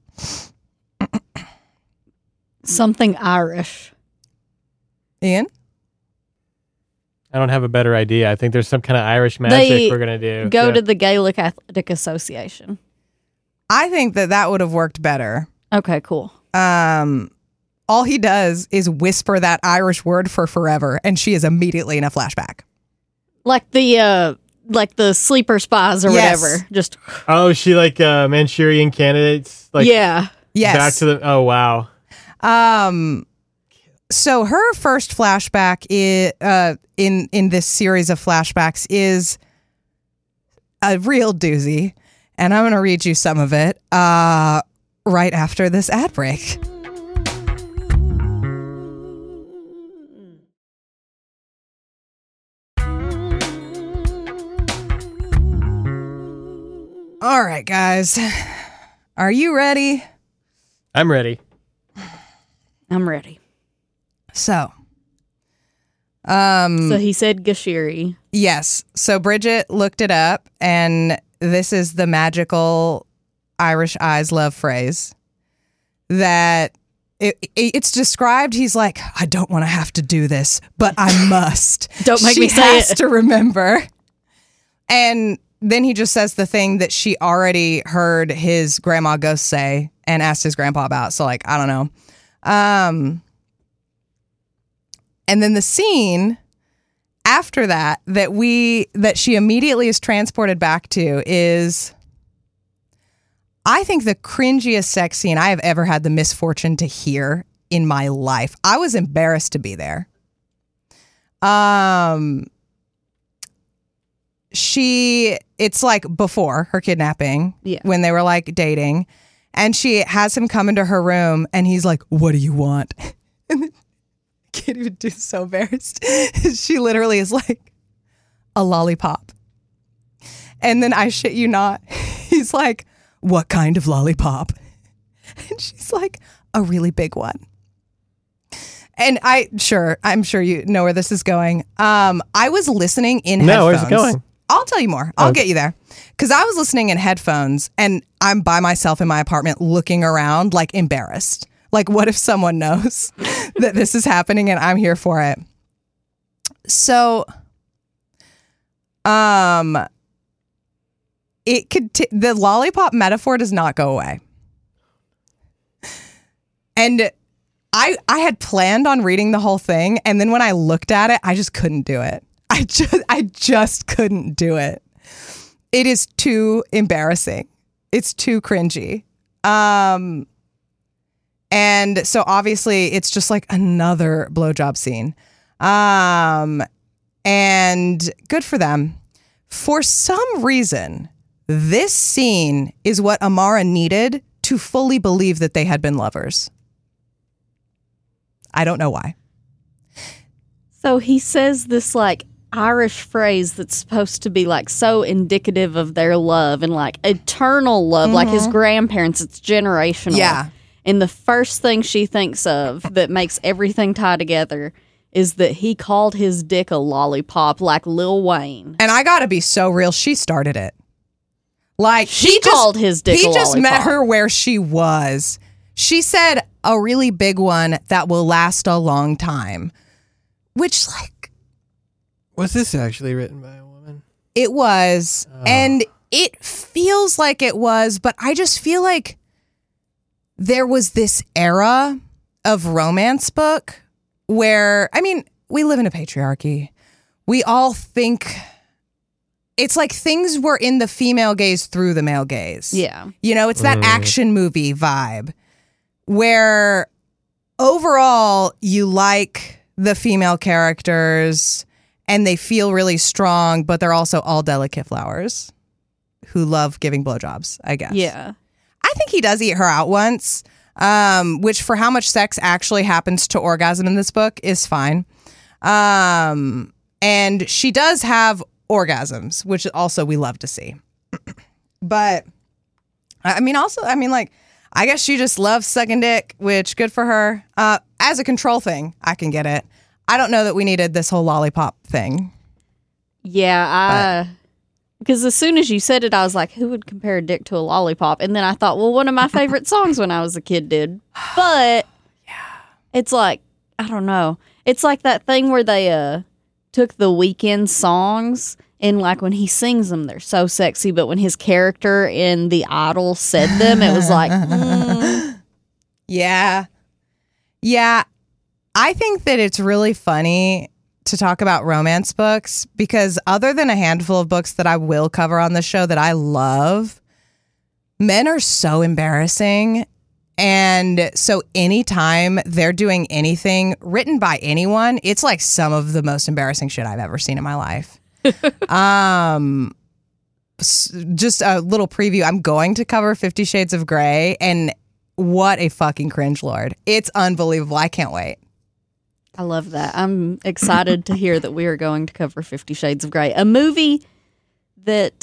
Something Irish. Ian? I don't have a better idea. I think there's some kind of Irish magic They we're gonna do. Go Yeah. to the Gaelic Athletic Association. I think that that would have worked better. Okay, cool. Um, all he does is whisper that Irish word for forever, and she is immediately in a flashback. Like the uh like the sleeper spies or Yes. whatever. Just Oh, she like uh, Manchurian candidates. Like yeah. Yes. back to the. Oh wow. Um, so her first flashback is, uh, in in this series of flashbacks is a real doozy, and I'm going to read you some of it uh, right after this ad break. All right, guys, are you ready? I'm ready. I'm ready. So, um, So he said Gashiri. yes. So Bridget looked it up, and this is the magical Irish eyes love phrase. that it, it, it's described. He's like, I don't want to have to do this, but I must. Don't make she me say has it. to remember. And then he just says the thing that she already heard his grandma ghost say and asked his grandpa about. So, like, I don't know. Um, and then the scene after that, that we, that she immediately is transported back to is, I think, the cringiest sex scene I have ever had the misfortune to hear in my life. I was embarrassed to be there. Um, she, it's like before her kidnapping, Yeah. when they were like dating, and she has him come into her room and he's like, what do you want? And then, I can't even do this, so embarrassed. She literally is like, a lollipop. And then, I shit you not, he's like, what kind of lollipop? And she's like, a really big one. And I, sure, I'm sure you know where this is going. Um, I was listening in No, headphones. where's it going? I'll tell you more. I'll Okay. get you there. Because I was listening in headphones and I'm by myself in my apartment looking around like embarrassed. Like, what if someone knows that this is happening and I'm here for it? So, um, it could, t- the lollipop metaphor does not go away. And I, I had planned on reading the whole thing. And then when I looked at it, I just couldn't do it. I just, I just couldn't do it. It is too embarrassing. It's too cringy. Um, and so obviously it's just like another blowjob scene. Um, and good for them. For some reason, this scene is what Amara needed to fully believe that they had been lovers. I don't know why. So he says this like Irish phrase that's supposed to be like so indicative of their love and like eternal love, like his grandparents. It's generational. Yeah. And the first thing she thinks of that makes everything tie together is that he called his dick a lollipop, like Lil Wayne. And I gotta be so real, she started it. Like, She he just- called his dick He a just met lollipop. her where she was. She said a really big one that will last a long time. Which, like, Was this actually written by a woman? it was. And it feels like it was, but I just feel like there was this era of romance book where, I mean, we live in a patriarchy. We all think it's like things were in the female gaze through the male gaze. Yeah. You know, it's that Mm. action movie vibe where overall you like the female characters and they feel really strong, but they're also all delicate flowers who love giving blowjobs, I guess. Yeah. I think he does eat her out once, um, which for how much sex actually happens to orgasm in this book is fine. Um, and she does have orgasms, which also we love to see. But I mean, also, I mean, like, I guess she just loves sucking dick, which good for her. Uh, as a control thing, I can get it. I don't know that we needed this whole lollipop thing. Yeah, I because as soon as you said it, I was like, who would compare a dick to a lollipop? And then I thought, well, one of my favorite songs when I was a kid did. But yeah, it's like, I don't know. It's like that thing where they uh took the Weeknd songs and like when he sings them, they're so sexy. But when his character in The Idol said them, it was like, mm. Yeah. Yeah. I think that it's really funny to talk about romance books because other than a handful of books that I will cover on the show that I love, men are so embarrassing. And so anytime they're doing anything written by anyone, it's like some of the most embarrassing shit I've ever seen in my life. um, s- just a little preview. I'm going to cover Fifty Shades of Grey, and what a fucking cringe lord. It's unbelievable. I can't wait. I love that. I'm excited to hear that we are going to cover Fifty Shades of Grey, a movie that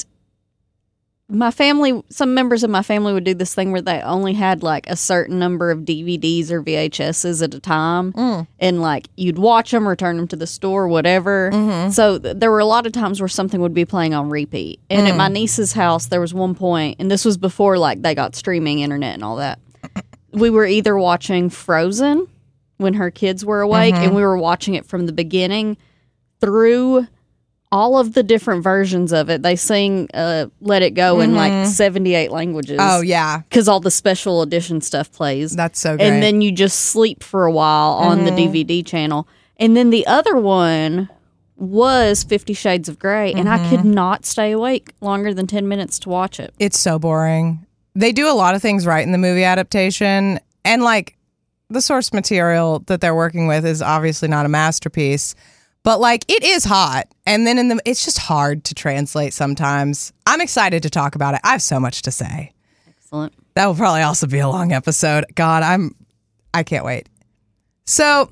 my family, some members of my family would do this thing where they only had like a certain number of D V Ds or V H S's at a time. Mm. And like you'd watch them, return them to the store, whatever. Mm-hmm. So th- there were a lot of times where something would be playing on repeat. And Mm. at my niece's house, there was one point, and this was before like they got streaming internet and all that. we were either watching Frozen when her kids were awake, and we were watching it from the beginning through all of the different versions of it. They sing uh, Let It Go in like seventy-eight languages. Oh, yeah. Because all the special edition stuff plays. That's so great. And then you just sleep for a while on the D V D channel. And then the other one was Fifty Shades of Grey, and I could not stay awake longer than ten minutes to watch it. It's so boring. They do a lot of things right in the movie adaptation, and like the source material that they're working with is obviously not a masterpiece, but like it is hot. And then in the it's just hard to translate sometimes. I'm excited to talk about it. I have so much to say. Excellent. That will probably also be a long episode. God, I'm I can't wait. So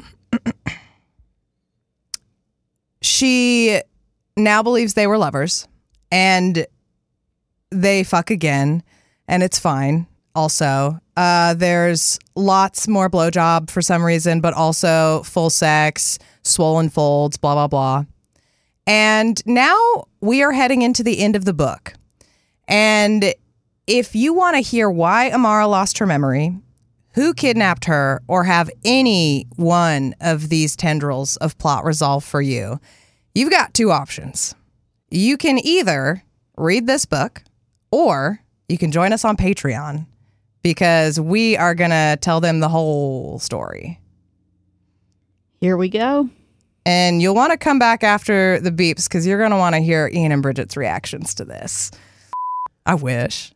she now believes they were lovers, and they fuck again, and it's fine. Also, uh, there's lots more blowjob for some reason, but also full sex, swollen folds, blah, blah, blah. And now we are heading into the end of the book. And if you want to hear why Amara lost her memory, who kidnapped her, or have any one of these tendrils of plot resolve for you, you've got two options. You can either read this book, or you can join us on Patreon, because we are going to tell them the whole story. Here we go. And you'll want to come back after the beeps, because you're going to want to hear Ian and Bridget's reactions to this. I wish.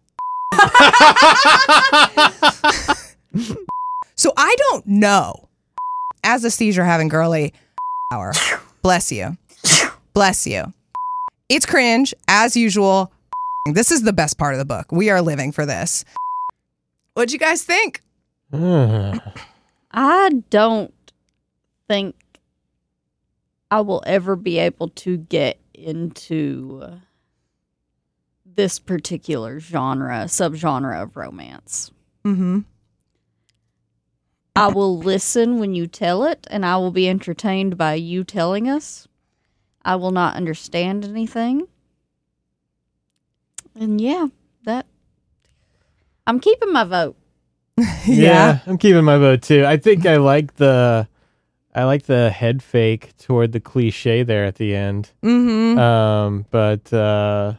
So I don't know. As a seizure having girly hour. Bless you. Bless you. It's cringe, as usual. This is the best part of the book. We are living for this. What'd you guys think? I don't think I will ever be able to get into this particular genre, subgenre of romance. Mm-hmm. I will listen when you tell it, and I will be entertained by you telling us. I will not understand anything. And yeah, that I'm keeping my vote. yeah. yeah, I'm keeping my vote too. I think I like the I like the head fake toward the cliche there at the end. Mm-hmm. Um, but uh,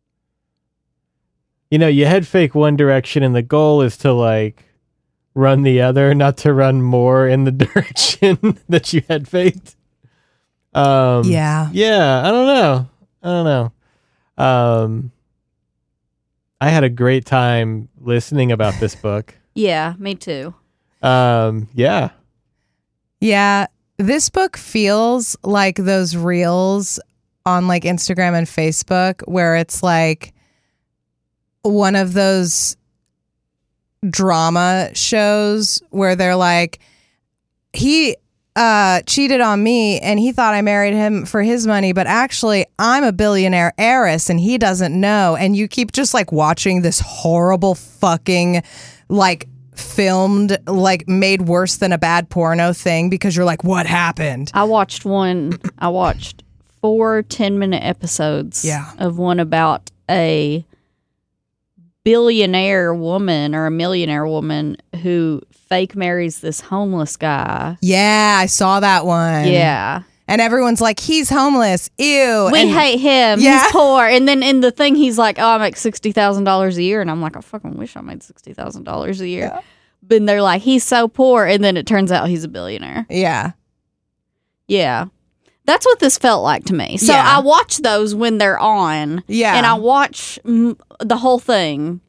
you know, you head fake one direction, and the goal is to like run the other, not to run more in the direction that you head faked. Um, yeah, yeah. I don't know. I don't know. Um, I had a great time listening about this book. Yeah, me too. Um, yeah. Yeah, this book feels like those reels on like Instagram and Facebook where it's like one of those drama shows where they're like, he uh, cheated on me and he thought I married him for his money, but actually I'm a billionaire heiress and he doesn't know. And you keep just like watching this horrible fucking like filmed, like made worse than a bad porno thing because you're like, what happened? I watched one, I watched four ten minute episodes yeah. of one about a billionaire woman or a millionaire woman who fake marries this homeless guy. Yeah, I saw that one. Yeah. And everyone's like, he's homeless. Ew. We and hate him. Yeah. He's poor. And then in the thing, he's like, oh, I make sixty thousand dollars a year. And I'm like, I fucking wish I made sixty thousand dollars a year. Yeah. But they're like, he's so poor. And then it turns out he's a billionaire. Yeah. Yeah. That's what this felt like to me. So Yeah. I watch those when they're on. Yeah. And I watch mm, the whole thing.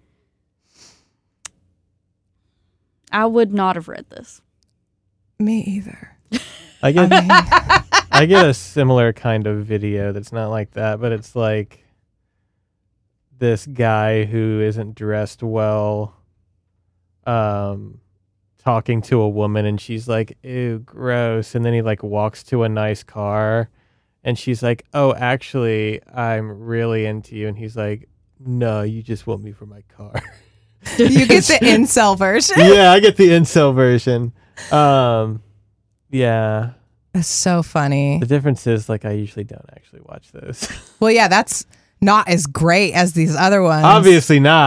I would not have read this. Me either. I get I mean, I get a similar kind of video that's not like that, but it's like this guy who isn't dressed well um talking to a woman, and she's like, ew, gross, and then he like walks to a nice car and she's like, oh, actually I'm really into you, and he's like, no, you just want me for my car. you get the incel version. Yeah, I get the incel version. Um yeah. That's so funny. The difference is, like, I usually don't actually watch those. Well, yeah, that's not as great as these other ones. Obviously not.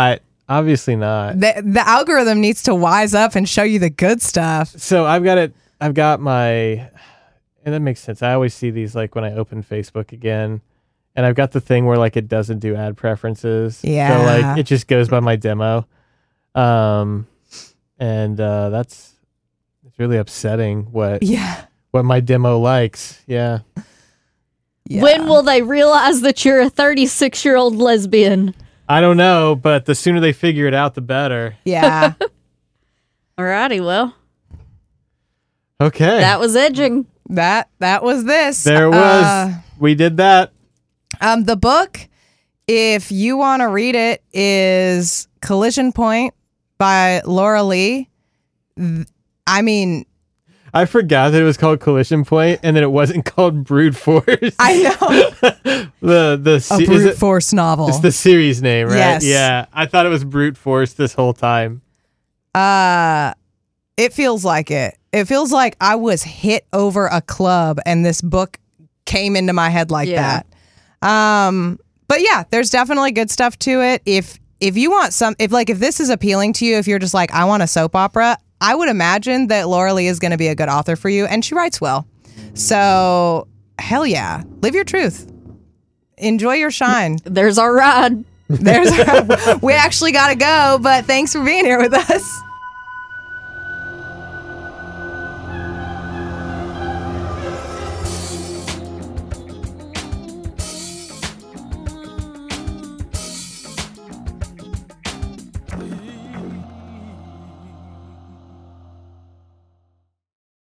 Obviously not. The, the algorithm needs to wise up and show you the good stuff. So I've got it. I've got my, and that makes sense. I always see these like when I open Facebook again, and I've got the thing where like it doesn't do ad preferences. Yeah. So like it just goes by my demo, um, and uh, that's it's really upsetting. What Yeah. what my demo likes. Yeah. yeah. When will they realize that you're a thirty-six year old lesbian? I don't know, but the sooner they figure it out, the better. Yeah. Alrighty, well, Okay. that was edging. that that was this. there was. Uh, we did that. Um, the book, if you want to read it, is Collision Point by Laura Lee. Th- I mean, I forgot that it was called Collision Point, and that it wasn't called Brute Force. I know. the the a se- is brute it- force novel. It's the series name, right? Yes. Yeah. I thought it was Brute Force this whole time. Uh, it feels like it. It feels like I was hit over a club and this book came into my head like Yeah. that. Um, but yeah, there's definitely good stuff to it. If if you want some, if like if this is appealing to you, if you're just like, I want a soap opera, I would imagine that Laura Lee is going to be a good author for you, and she writes well. So hell yeah, live your truth, enjoy your shine. There's our ride. There's we actually got to go, but thanks for being here with us.